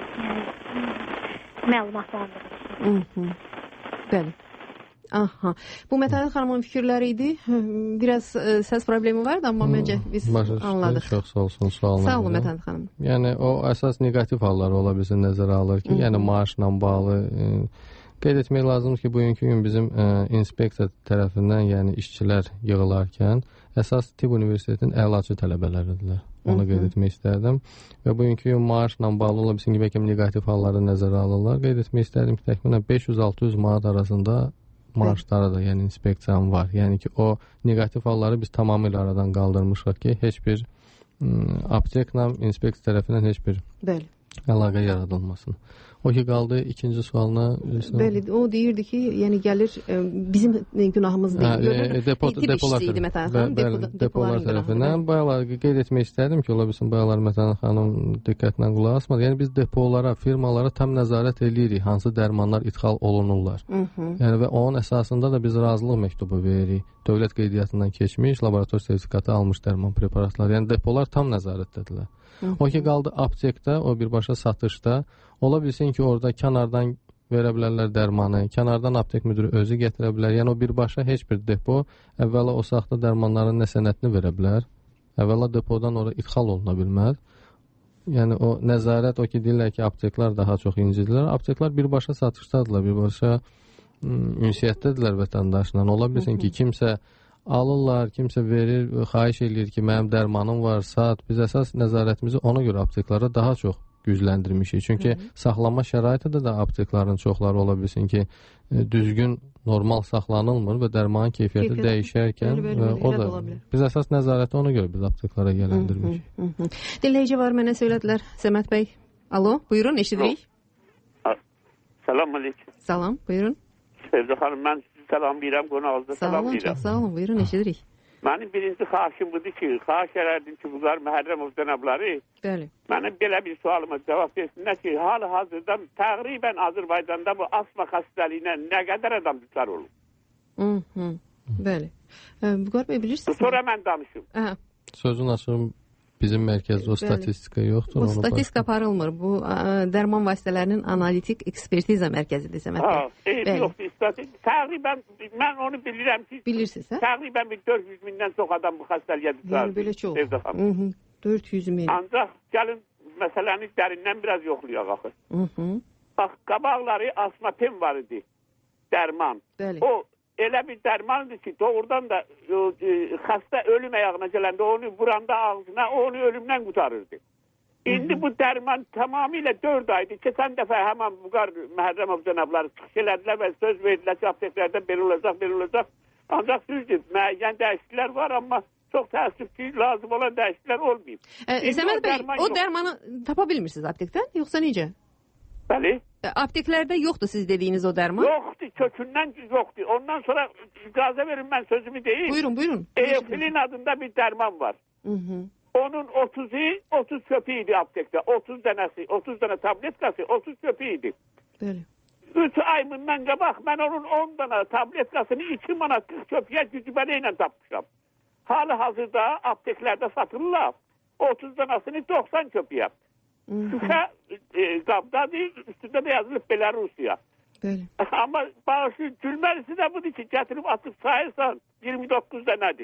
məlumatlandırır. Bəli. Aha. Bu Mətanət xanımın fikirləri idi. Biraz səs problemi vardı, amma məncə biz anladıq. Çox sağ olsun sualına. Sağ olun Mətanət xanım. Yəni o əsas neqativ hallar ola bilsin nəzərə alır ki, yəni maaşla bağlı qeyd etmək lazımdır ki, bugünkü gün bizim inspeksiya tərəfindən, yəni işçilər yığılarkən əsas tibb universitetinin əlaçı tələbələridirlər. Onu qeyd etmək istərdim. Və bugünkü gün maaşla bağlı ola bilsin ki, bəlkə neqativ halları nəzərə alırlar. Qeyd etmək istərdim ki, təxminən 500-600 manat arasında maaşları da, yəni inspeksiyam var. Yəni ki, o neqativ halları biz tamamilə aradan qaldırmışıq ki, heç bir apteklə inspeksiya tərəfindən heç bir əlaqə yaradılmasın. O ki qaldı ikinci sualına. Bəli, o deyirdi ki, yəni gəlir bizim günahımız deyil. Depolar tərəfindən. Bayaqlar qeyd etmək istərdim ki, ola bilsin bayaqlar Mətanət xanım diqqətlə qulaq asmadı. Yəni biz depolara, firmalara tam nəzarət edirik, hansı dərmanlar idxal olunurlar. Yəni və onun əsasında da biz razılıq məktubu veririk. Dövlət qeydiyyatından keçmiş, laborator sertifikatı almış dərman preparatları. Yəni depolar tam nəzarətdədirlər. O ki qaldı aptekdə, o birbaşa satışda. Ola bilsin ki, orada kənardan verə bilərlər dərmanı, kənardan aptek müdürü özü gətirə bilər. Yəni o birbaşa heç bir depo əvvəla o saxta dərmanların nə sənədini verə bilər. Əvvəla depodan oraya idxal oluna bilməz. Yəni o nəzarət, o ki deyirlər ki, apteklər daha çox incidirlər. Apteklər birbaşa satışdadırlar, birbaşa ünsiyyətdədirlər vətəndaşla. Ola bilsin ki, kimsə alırlar, kimsə verir, xahiş eləyir ki, mənim dərmanım var, sat. Biz əsas nəzarətimizi ona görə apteklara daha çox gücləndirmişik. Çünki saxlama şəraitində də apteklərin çoxları ola bilsin ki, düzgün, normal saxlanılmır və dərmanın keyfiyyəti dəyişərkən o da biz əsas nəzarəti ona görə biz apteklara gələndirmişik. Dinləyici var, mənə söylədilər. Səməd bəy. Alo, buyurun, eşidirik. Salam aleyküm. Salam, buyurun. Sevda xanım, mən sizi salamlayıram, qonağınızda salamlayıram. Sağ olun, buyurun, eşidirik. Mənim birinci xahişim budur ki, xahiş edərdim ki, bunlar Məhərrəmov cənabları mənim belə bir sualıma cavab versinlər ki, hal-hazırda təqribən Azərbaycanda bu asma xəstəliyinə nə qədər adam düşər olur? Bəli. Vüqar bəy, bilirsiniz? Sonra mən danışım. Sözün açığım bizim mərkəzdə o statistika yoxdur. Bu statistika aparılmır. Bu dərman vasitələrinin analitik ekspertiza mərkəzidir Səməd bəy. Yoxdur, statistika. Təqribən mən onu bilirəm ki, bilirsiniz, hə? Təqribən 400 mindən çox adam bu xəstəliyə düşər. Belə çox. 400 min. Ancaq gəlin məsələni dərindən biraz yoxlayaq axı. Bax, qabaqları asmapen var idi, dərman. Bəli. O elə bir dərmandır ki, doğrudan da xəstə ölüm ayağına gələndə onu vuranda ağzına, onu ölümdən qutarırdı. İndi bu dərman tamamilə 4 aydır. Keçən dəfə həmən Buqar Məhərrəmov cənabları çıxış elədilər və söz verdilər ki, apteklərdə belə olacaq. Ancaq düzdür, müəyyən dəyişikliklər var, amma çox təəssüf ki, lazım olan dəyişikliklər olmayıb. Səməd bəy, o dərmanı tapa bilmirsiniz aptekdən, yoxsa necə? Bəli. Apteklərdə yoxdur siz dediyiniz o dərman? Yoxdur, kökündən yoxdur. Ondan sonra icazə verin mən sözümü deyim. Buyurun. Eofilin adında bir dərman var. Onun 30 köpü idi aptekdə. 30 dənə tabletkası, 30 köpü idi. Bəli. 3 ay bundan qabaq mən onun 10 dənə tabletkasını 2 manat 40 köpüyə gücübələ ilə tapmışam. Hali-hazırda apteklərdə satırlar. 30 dənəsini 90 köpüyə. Şüşə qabdadır, üstündə də yazılıb Belarusiya. Amma bağışı gülməlisi də budur ki, gətirib atıb sayırsan 29 dənədir.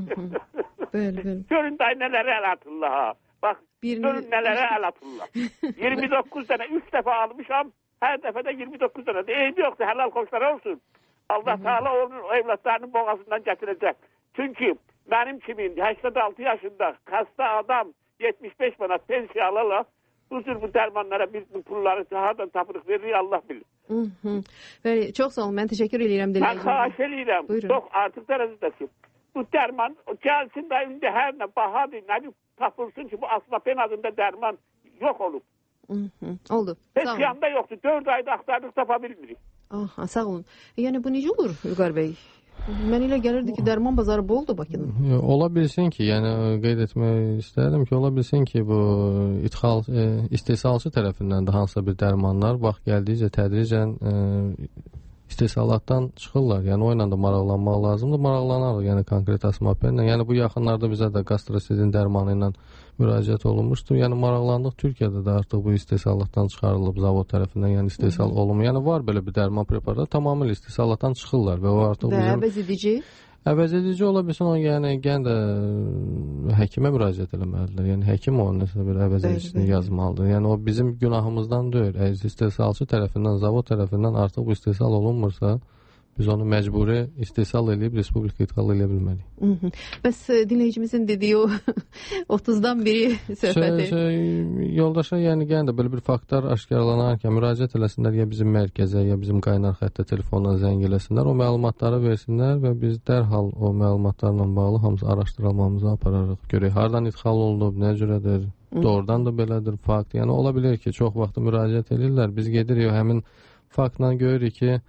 Görün də nələrə əl atırlar ha. Bax, görün nələrə əl atırlar. 29 dənə, 3 dəfə almışam, hər dəfədə 29 dənədir. Eybi yoxdur, helal xoşlar olsun. Allah Teala onun evlatlarının boğazından gətirəcək. Çünki mənim kimin 86 yaşında xəstə adam 75 manat pensiya alarlar. Bu cür bu dərmanlara biz bu pulları hardan tapırıq veririk Allah bilir. Bəli, çox sağ olun. Mən təşəkkür edirəm. Mən xahiş edirəm. Çox artıq dərəcədə ki, bu dərman gəlsin də indi hər nə bahadır, nə bir tapılsın ki, bu asmapen adında dərman yox olub. Oldu. Heç yanda yoxdur. 4 ayda axtardıq tapa bilmirik. Aha, sağ olun. Yəni bu necə olur Vüqar bəy? Mən elə gəlirdi ki, dərman bazarı boldur Bakının. Ola bilsin ki, yəni qeyd etmək istərdim ki, ola bilsin ki, bu istehsalçı tərəfindən də hansısa bir dərmanlar vaxt gəldikcə tədricən istehsalatdan çıxırlar. Yəni o ilə də maraqlanmaq lazımdır. Maraqlanarıq, yəni konkret asmapenlə. Yəni bu yaxınlarda bizə də Gastrosidin dərmanı ilə müraciət olunmuşdu. Yəni maraqlandıq. Türkiyədə də artıq bu istehsalatdan çıxarılıb zavod tərəfindən, yəni istehsal olunmuyor. Yəni var belə bir dərman preparatı tamamilə istehsalatdan çıxırlar və o artıq bizim əvəzedici. Əvəzedici ola bilsin, o yəni gən də həkimə müraciət eləməlidir. Yəni həkim onun nəsə bir əvəzedicisini yazmalıdır. Yəni o bizim günahımızdan deyil. Əgər istehsalçı tərəfindən, zavod tərəfindən artıq bu istehsal olunmursa, biz onu məcburi istehsal edib respublika idxal edə bilmərik. Bəs dinləyicimizin dediyi o 30-dan biri söhbəti. Yoldaşa yəni gən də belə bir faktlar aşkarlanarkən müraciət eləsinlər ya bizim mərkəzə, ya bizim qaynar xəttə telefondan zəng eləsinlər, o məlumatları versinlər və biz dərhal o məlumatlarla bağlı hamısı araşdırılmamızı apararıq. Görək hardan idxal olunub, nə cürədir, doğrudan da belədir fakt. Yəni ola bilər ki, çox vaxt müraciət edirlər, biz gedirik həmin faktla görürük ki,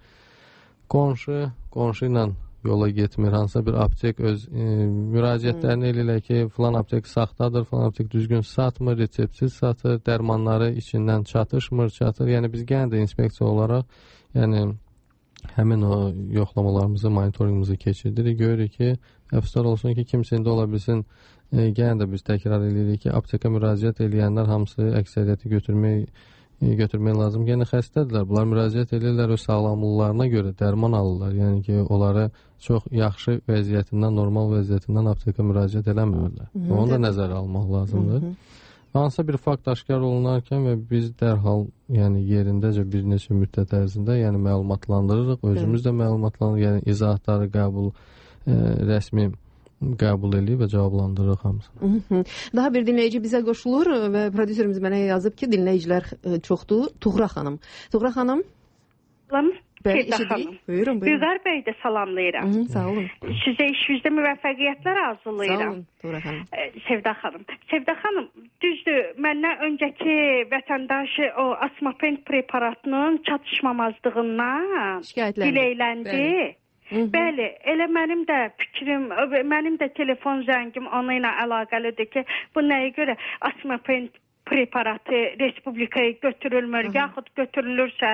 qonşu ilə yola getmir. Hansısa bir aptek öz müraciətlərini eləyirlər ki, filan aptek saxtadır, filan aptek düzgün satmır, reseptsiz satır, dərmanları içindən çatır. Yəni biz gənə də inspeksiya olaraq, yəni həmin o yoxlamalarımızı, monitorinqimizi keçirdirik. Görürük ki, əfsuslar olsun ki, kimsində ola bilsin, gənə də biz təkrar edirik ki, aptekə müraciət eləyənlər hamısı əksəriyyəti götürmək lazım. Yəni xəstədirlər. Bunlar müraciət edirlər, öz sağlamlıqlarına görə dərman alırlar. Yəni ki, onları çox yaxşı vəziyyətindən, normal vəziyyətindən aptekə müraciət eləmirlər. Onu da nəzərə almaq lazımdır. Hansısa bir fakt aşkar olunarkən və biz dərhal, yəni yerindəcə bir neçə müddət ərzində, yəni məlumatlandırırıq, özümüz də məlumatlandırırıq, yəni izahatları qəbul, rəsmi qəbul edib və cavablandırırıq hamısını. Daha bir dinləyici bizə qoşulur və prodüserimiz mənə yazıb ki, dinləyicilər çoxdur. Tuğra xanım. Tuğra xanım? Sevda xanım. Buyurun. Vüqar bəy də salamlayıram. Sağ olun. Sizə işinizdə müvəffəqiyyətlər arzulayıram. Sağ olun, Tuğra xanım. Sevda xanım. Sevda xanım, düzdür, məndən öncəki vətəndaşı o asmapen preparatının çatışmamazlığından diləkləndi. Bəli, elə mənim də fikrim, mənim də telefon zəngim ona ilə əlaqəlidir ki, bu nəyə görə asmapen preparatı respublikaya götürülmür, yaxud götürülürsə,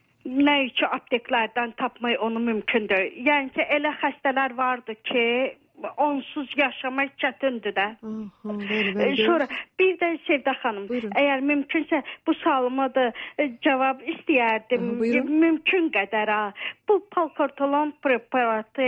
nə üçün apteklərdən tapmaq onu mümkündür. Yəni ki, elə xəstələr vardır ki, onsuz yaşamaq çətindir də. Sonra bir də Sevda xanım, əgər mümkünsə bu sualıma da cavab istəyərdim. Mümkün qədər bu palkartolan preparatı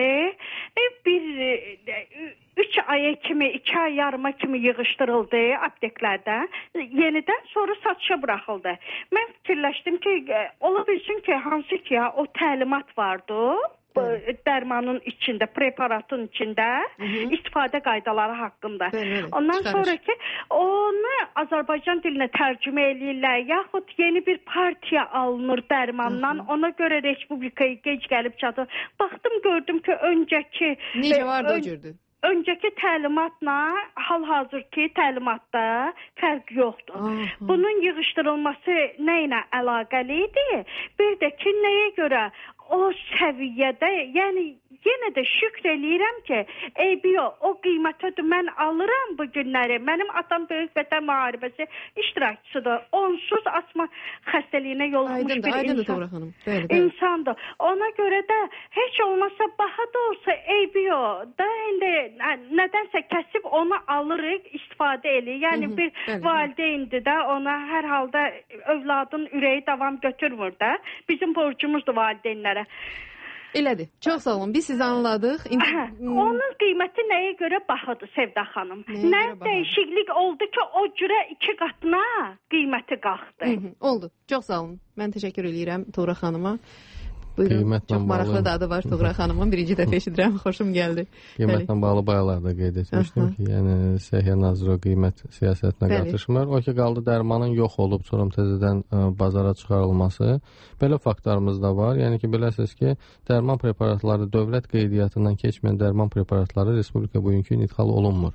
3 aya kimi, 2 ay yarıma kimi yığışdırıldı apteklərdə. Yenidən sonra satışa buraxıldı. Mən fikirləşdim ki, ola bilsin ki, hansı ki o təlimat vardı dərmanın içində, preparatın içində istifadə qaydaları haqqında. Ondan sonra ki, onu Azərbaycan dilinə tərcümə eləyirlər, yaxud yeni bir partiya alınır dərmandan, ona görə Respublikaya gec gəlib çatır. Baxdım, gördüm ki, necə vardı o cürdür? Öncəki təlimatla hal-hazırki təlimatda fərq yoxdur. Bunun yığışdırılması nə ilə əlaqəli idi? Bir də ki, nəyə görə o səviyyədə, yəni yenə də şükr eləyirəm ki, o qiymətədir, mən alıram bu günləri. Mənim atam Böyük Vətən müharibəsi iştirakçısıdır. Onsuz asma xəstəliyinə yoluxmuş bir insandır. Ona görə də heç olmasa baha da olsa da indi nədənsə kəsib onu alırıq, istifadə eləyir. Yəni bir valideyndir də ona hər halda övladın ürəyi davam götürmür də. Bizim borcumuzdur valideynlərə. Elədir. Çox sağ olun. Biz sizi anladıq. Onun qiyməti nəyə görə bahadır Sevda xanım? Nə dəyişiklik oldu ki, o cürə 2 qatına qiyməti qalxdı? Oldu. Çox sağ olun. Mən təşəkkür edirəm Tuğra xanıma. Buyurun. Çox maraqlı da adı var Tuğra xanımın. Birinci dəfə eşidirəm. Xoşum gəldi. Qiymətlə bağlı bayaqlarda qeyd etmişdim ki, yəni Səhiyyə Naziri o qiymət siyasətinə qatışmır. O ki, qaldı dərmanın yox olub, sonra təzədən bazara çıxarılması. Belə faktlarımız da var. Yəni ki, biləsiniz ki, dərman preparatları dövlət qeydiyyatından keçməyən dərman preparatları Respublika bugünkü gün idxal olunmur.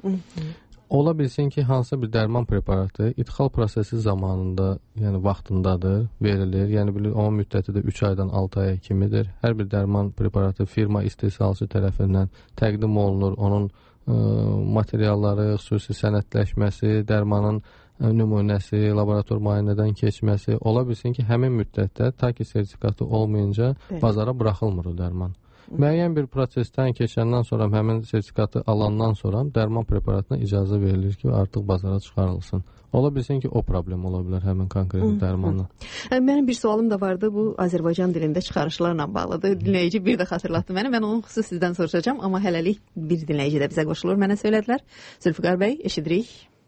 Ola bilsin ki, hansısa bir dərman preparatı idxal prosesi zamanında, yəni vaxtındadır, verilir. Yəni onun müddəti də 3 aydan 6 aya kimidir. Hər bir dərman preparatı firma istehsalçı tərəfindən təqdim olunur. Onun materialları, xüsusi sənədləşməsi, dərmanın nümunəsi, laborator müayinədən keçməsi. Ola bilsin ki, həmin müddətdə ta ki sertifikatı olmayınca bazara buraxılmır o dərman. Müəyyən bir prosesdən keçəndən sonra, həmin sertifikatı alandan sonra dərman preparatına icazə verilir ki, artıq bazara çıxarılsın. Ola bilsin ki, o problem ola bilər həmin konkret dərmanla. Mənim bir sualım da vardı, bu Azərbaycan dilində çıxarışlarla bağlıdır. Dinləyici bir də xatırlatdı mənə. Mən onu xüsusi sizdən soruşacağım, amma hələlik bir dinləyici də bizə qoşulur. Mənə söylədilər. Zülfüqar bəy, eşidirik.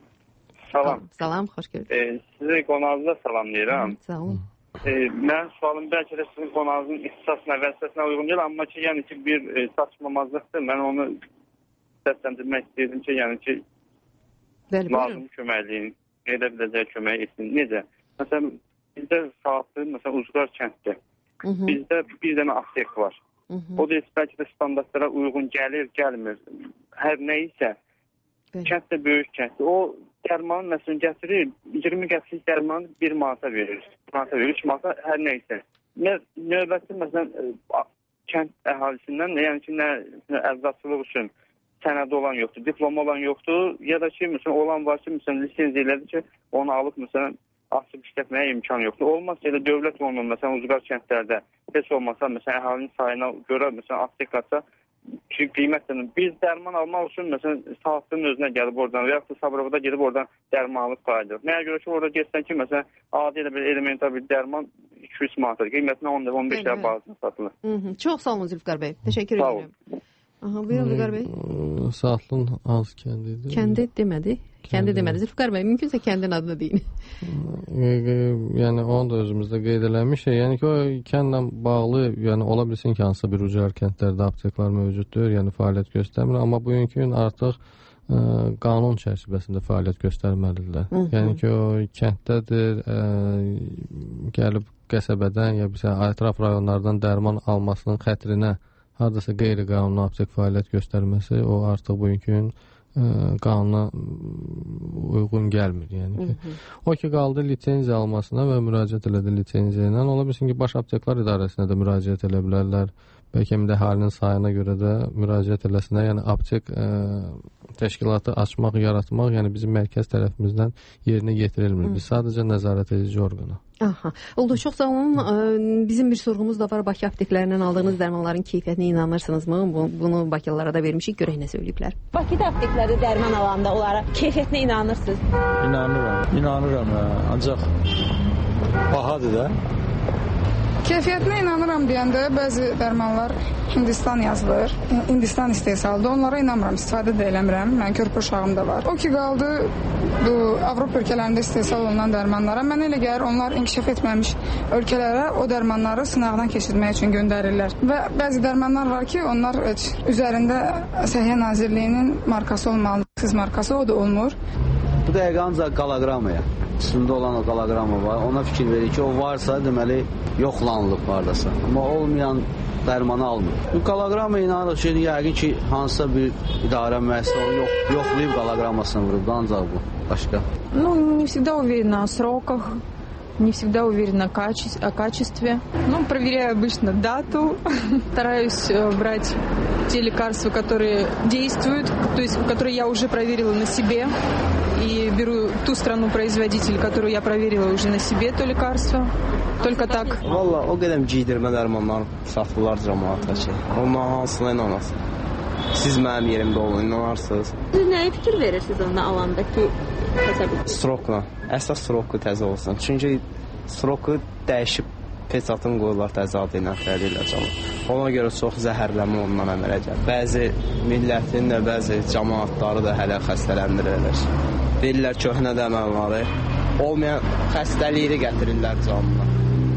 Salam. Salam, xoş gördük. Sizi qonağınıza salamlayıram. Sağ olun. Mən sualım bəlkə də sizin qonağınızın ixtisasına, vəzifəsinə uyğun deyil, amma ki, yəni ki, bir çatışmamazlıqdır. Mən onu səsləndirmək istəyirdim ki, yəni ki, lazım köməkliyin, edə biləcək kömək etsin. Necə? Məsələn, bizdə saatlı, məsələn, Uzqar kənddə, bizdə bir dənə aptek var. O da bəlkə də standartlara uyğun gəlir, gəlmir. Hər nə isə, kənd də böyük kənddir. O dərmanı məsələn gətirir, 20 qəpiklik dərmanı 1 manata verir. 3 manata hər nə isə. Növbəti məsələn kənd əhalisindən, yəni ki, nə əvzatçılıq üçün sənədi olan yoxdur, diplom olan yoxdur, ya da ki, məsələn, olan var ki, məsələn, lisenziya elədir ki, onu alıb, məsələn, açıb işlətməyə imkan yoxdur. Olmazsa elə dövlət onun, məsələn, Uzqar kəndlərdə heç olmasa, məsələn, əhalinin sayına görə, məsələn, aptek atsa, çünki qiymətlə biz dərman almaq üçün, məsələn, saatlının özünə gəlib oradan, və yaxud da Sabirabada gedib oradan dərman alıb qayıdır. Nəyə görə ki, orada geçsən ki, məsələn, adi elə bir elementar bir dərman 200 manatdır. Qiymətinə 10-15 lira bazasına satılır. Çox sağ olun Zülfüqar bəy. Təşəkkür edirəm. Buyurun Zülfüqar bəy. Saatlın az kəndidir. Kəndi demədi. Kəndi demədi. Zülfüqar bəy, mümkünsə kəndin adını deyin. Yəni onu da özümüzdə qeyd eləmişik. Yəni ki, o kəndlə bağlı, yəni ola bilsin ki, hansısa bir ucar kəndlərdə apteklar mövcuddur, yəni fəaliyyət göstərmir, amma bugünkü gün artıq qanun çərçivəsində fəaliyyət göstərməlidirlər. Yəni ki, o kənddədir, gəlib qəsəbədən ya bir ətraf rayonlardan dərman almasının xətrinə hardasa qeyri-qanuni aptek fəaliyyət göstərməsi, o artıq bugünkü gün qanuna uyğun gəlmir. Yəni ki, o ki, qaldı lisenziya almasına və müraciət elədi lisenziya ilə. Ola bilsin ki, baş apteklar idarəsinə də müraciət edə bilərlər. bəlkə də əhalinin sayına görə də müraciət eləsinlər. Yəni aptek təşkilatı açmaq, yaratmaq, yəni bizim mərkəz tərəfimizdən yerinə yetirilmir. Biz sadəcə nəzarət edici orqanı. Aha. Oldu, çox sağ olun. Bizim bir sorğumuz da var. Bakı apteklərindən aldığınız dərmanların keyfiyyətinə inanırsınızmı? Bunu Bakılılara da vermişik. Görək nə söyləyiblər. Bakıda apteklərdə dərman alanda onlara keyfiyyətinə inanırsınız? İnanıram. Ancaq bahadır da. Keyfiyyətinə inanıram deyəndə bəzi dərmanlar Hindistan yazılır. Hindistan istehsalıdır. Onlara inanmıram, istifadə də eləmirəm. Mən körpə uşağım da var. O ki qaldı bu Avropa ölkələrində istehsal olunan dərmanlara. Mən elə gəlir onlar inkişaf etməmiş ölkələrə o dərmanları sınaqdan keçirmək üçün göndərirlər. Və bəzi dərmanlar var ki, onlar üzərində Səhiyyə Nazirliyinin markası olmalı. Siz markası o da olmur. Bu dəqiqə ancaq qologramaya. Üstündə olan o qologramı var. Ona fikir verir ki, o varsa deməli yoxlanılıb hardasa. Amma olmayan dərmanı almır. Bu qologramı inanırıq ki, yəqin ki, hansısa bir idarə müəssisəsi yoxlayıb qologrammasını vurub, ancaq bu. Başqa. Не всегда уверена о сроках, не всегда уверена о качестве. Проверяю обычно дату, стараюсь брать те лекарства, которые действуют, то есть которые я уже проверила на себе, и беру ту страну-производитель, которую я проверила уже на себе, то лекарство. Только так. Valla o qədər giydirmə dərmanlar satırlar cəmaata ki. Ondan hansına inanasın? Siz mənim yerimdə olun, inanarsınız. Siz nəyə fikir verirsiniz onu alanda ki, təsəvvür? Strokla. Əsas stroku təzə olsun. Çünki stroku dəyişib peçatın qoyurlar təzə adı ilə xərirlər canım. Ona görə çox zəhərləmə ondan əmələ gəlir. Bəzi millətin də, bəzi cəmaatları da hələ xəstələndirirlər. Deyirlər köhnə dərmanları olmayan xəstəliyi gətirirlər canına.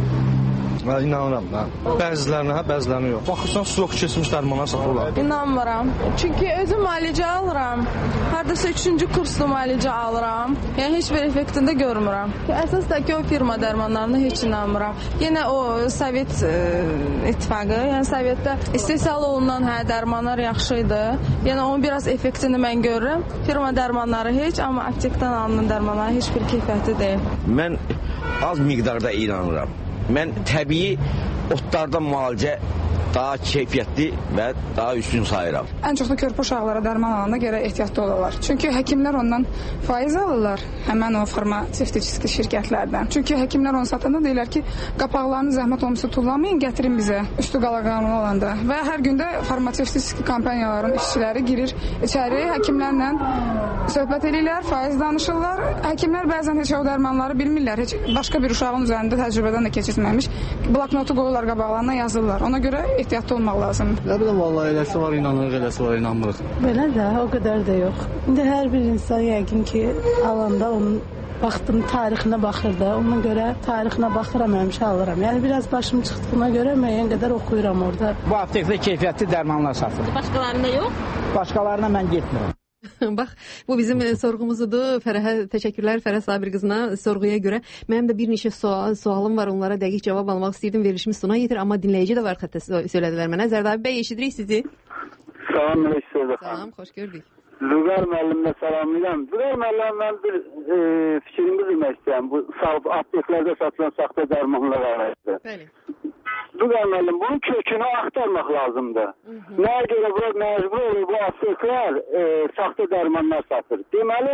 Mən inanıram da. Bəzilərinə yox. Baxırsan, strok keçmiş dərmanlar satırlar. İnanmıram. Çünki özüm müalicə alıram. Hardasa 3-cü kurslu müalicə alıram. Yəni heç bir effektini də görmürəm. Əsas da ki, o firma dərmanlarına heç inanmıram. Yenə o Sovet İttifaqı, yəni Sovetdə istehsal olunan dərmanlar yaxşı idi. Yəni onun biraz effektini mən görürəm. Firma dərmanları heç, amma aptekdən alınan dərmanlar heç bir keyfiyyətli deyil. Mən az miqdarda inanıram. Mən təbii otlardan müalicə daha keyfiyyətli və daha üstün sayıram. Ən çox da körpə uşaqlara dərman alanda gərək ehtiyatlı olarlar. Çünki həkimlər ondan faiz alırlar, həmən o farmasevtik şirkətlərdən. Çünki həkimlər onu satanda deyirlər ki, qapaqlarını zəhmət olmasa tullamayın, gətirin bizə üstü qologramlı olanda. Və hər gündə farmasevtik kompaniyaların işçiləri girir içəri, həkimlərlə söhbət edirlər, faiz danışırlar. Həkimlər bəzən heç o dərmanları bilmirlər, heç başqa bir uşağın üzərində təcrübədən də keçirməmiş bloknotu qoyurlar qabaqlarına, yazırlar. Ona görə ehtiyatlı olmaq lazımdır. Nə bilim, vallahi eləsi var inanırıq, eləsi var inanmırıq. Belə də, o qədər də yox. İndi hər bir insan yəqin ki, alanda onun vaxtının tarixinə baxır da, ona görə tarixinə baxıram, həmişə alıram. Yəni biraz başım çıxdığına görə müəyyən qədər oxuyuram orada. Bu aptekdə keyfiyyətli dərmanlar satılır. Başqalarında yox? Başqalarına mən getmirəm. Bax, bu bizim sorğumuzudur. Fərəhə təşəkkürlər, Fərəh Sabir qızına sorğuya görə. Mənim də bir neçə sualım var, onlara dəqiq cavab almaq istəyirdim. Verilişimiz sona yetir, amma dinləyici də var, xəttə söylədilər mənə. Zərdabi bəy, eşidirik sizi. Salam, eşidirik. Salam, xoş gördük. Züqar müəllimlə salamlayıram. Züqar müəllimlə bir fikrimi bilmək istəyirəm. Bu apteklərdə satılan saxta dərmanlar arasında. Bəli. Züqar müəllim, bunun kökünü axtarmaq lazımdır. Nəyə görə bura məcbur olur bu apteklər saxta dərmanlar satır? Deməli,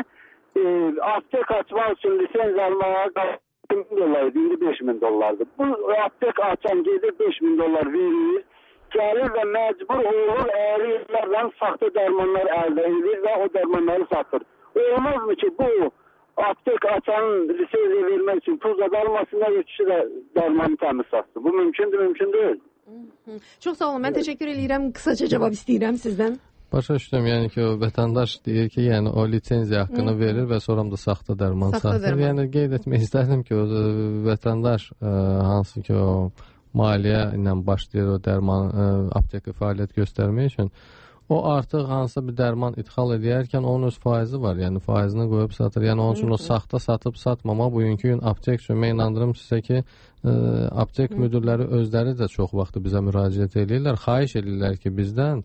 aptek açmaq üçün lisens almağa $1000 idi, indi $5000. Bu aptek açan gedir $5000 verir, gəlir və məcbur olur əyriylərdən saxta dərmanlar əldə edir və o dərmanları satır. Olmazmı ki, bu aptek açan lisenziya vermək üçün pul almasınlar, üçü də dərmanı təmiz satsın. Bu mümkün deyil. Çox sağ olun, mən təşəkkür edirəm. Qısaca cavab istəyirəm sizdən. Başa düşdüm, yəni ki, o vətəndaş deyir ki, yəni o lisenziya haqqını verir və sonra da saxta dərman satır. Yəni qeyd etmək istərdim ki, o vətəndaş hansı ki, o maliyyə ilə başlayır o dərman apteka fəaliyyət göstərmək üçün, o artıq hansısa bir dərman idxal edərkən onun öz faizi var, yəni faizini qoyub satır. Yəni onun üçün o saxta satıb satmama bugünkü gün aptek üçün mən inandırım sizə ki, aptek müdürləri özləri də çox vaxt bizə müraciət edirlər, xahiş edirlər ki, bizdən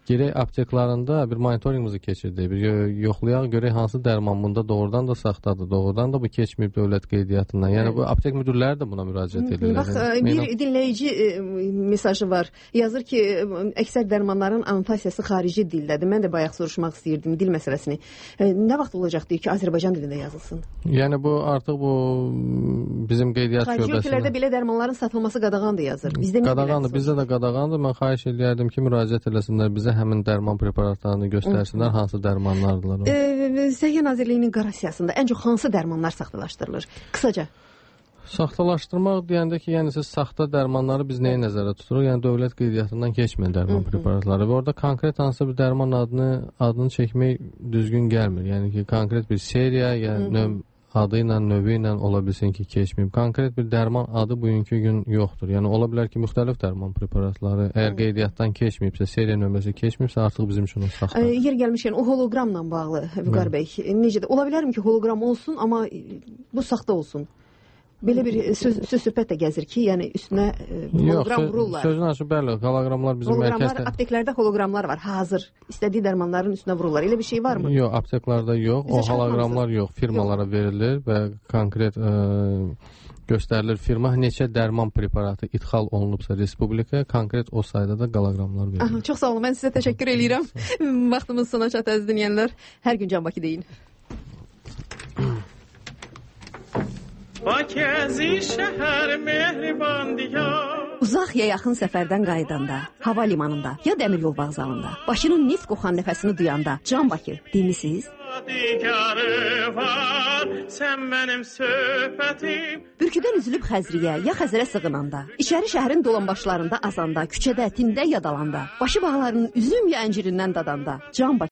Gerək apteklarında bir monitorinqimizi keçirdik. Bir yoxlayaq, görək hansı dərman bunda doğrudan da saxtadır, doğrudan da bu keçməyib dövlət qeydiyyatından. Yəni bu aptek müdürləri də buna müraciət edirlər. Bax, bir dinləyici mesajı var. Yazır ki, əksər dərmanların anotasiyası xarici dildədir. Mən də bayaq soruşmaq istəyirdim dil məsələsini. Nə vaxt olacaq deyir ki, Azərbaycan dilində yazılsın? Yəni bu artıq bu bizim qeydiyyat şöbəsində. Xarici ölkələrdə belə dərmanların satılması qadağandır yazır. Qadağandır, bizdə də qadağandır. Mən xahiş edərdim ki, müraciət eləsinlər bizə həmin dərman preparatlarını göstərsinlər, hansı dərmanlardılar o. Səhiyyə Nazirliyinin qara siyasında ən çox hansı dərmanlar saxtalaşdırılır? Qısaca. Saxtalaşdırmaq deyəndə ki, yəni siz saxta dərmanları biz nəyə nəzərdə tuturuq? Yəni dövlət qeydiyyatından keçməyən dərman preparatları və orada konkret hansı bir dərman adını çəkmək düzgün gəlmir. Yəni ki, konkret bir seriya, yəni adı ilə, növü ilə ola bilsin ki, keçməyib. Konkret bir dərman adı bugünkü gün yoxdur. Yəni ola bilər ki, müxtəlif dərman preparatları əgər qeydiyyatdan keçməyibsə, seriya nömrəsi keçməyibsə, artıq bizim üçün o saxtadır. Yer gəlmişkən o holoqramla bağlı Vüqar bəy, necədir? Ola bilərmi ki, holoqram olsun, amma bu saxta olsun? Belə bir söz-söhbət də gəzir ki, yəni üstünə holoqram vururlar. Sözün açıq, bəli, holoqramlar bizim mərkəzdə... Apteklərdə holoqramlar var, hazır. İstədiyi dərmanların üstünə vururlar. Elə bir şey varmı? Yox, apteklərdə yox. O holoqramlar yox. Firmalara verilir və konkret göstərilir firma neçə dərman preparatı idxal olunubsa respublikaya, konkret o sayda da holoqramlar verilir. Çox sağ olun, mən sizə təşəkkür edirəm. Vaxtımız sona çatdı, əziz dinləyənlər. Hər gün Can Bakı deyin. Bakəzi şəhər mehriban diyar. Uzaq ya yaxın səfərdən qayıdanda, hava limanında ya dəmir yol vağzalında, Bakının neft qoxan nəfəsini duyanda, Can Bakı demisiniz? Digarı var, sən mənim söhbətim. Bürküdən üzülüb Xəzriyə ya Xəzərə sığınanda, içəri şəhərin dolanbaşlarında azanda, küçədə, tində ya dalanda, başı bağlarının üzüm ya əncirindən dadanda, Can Bakı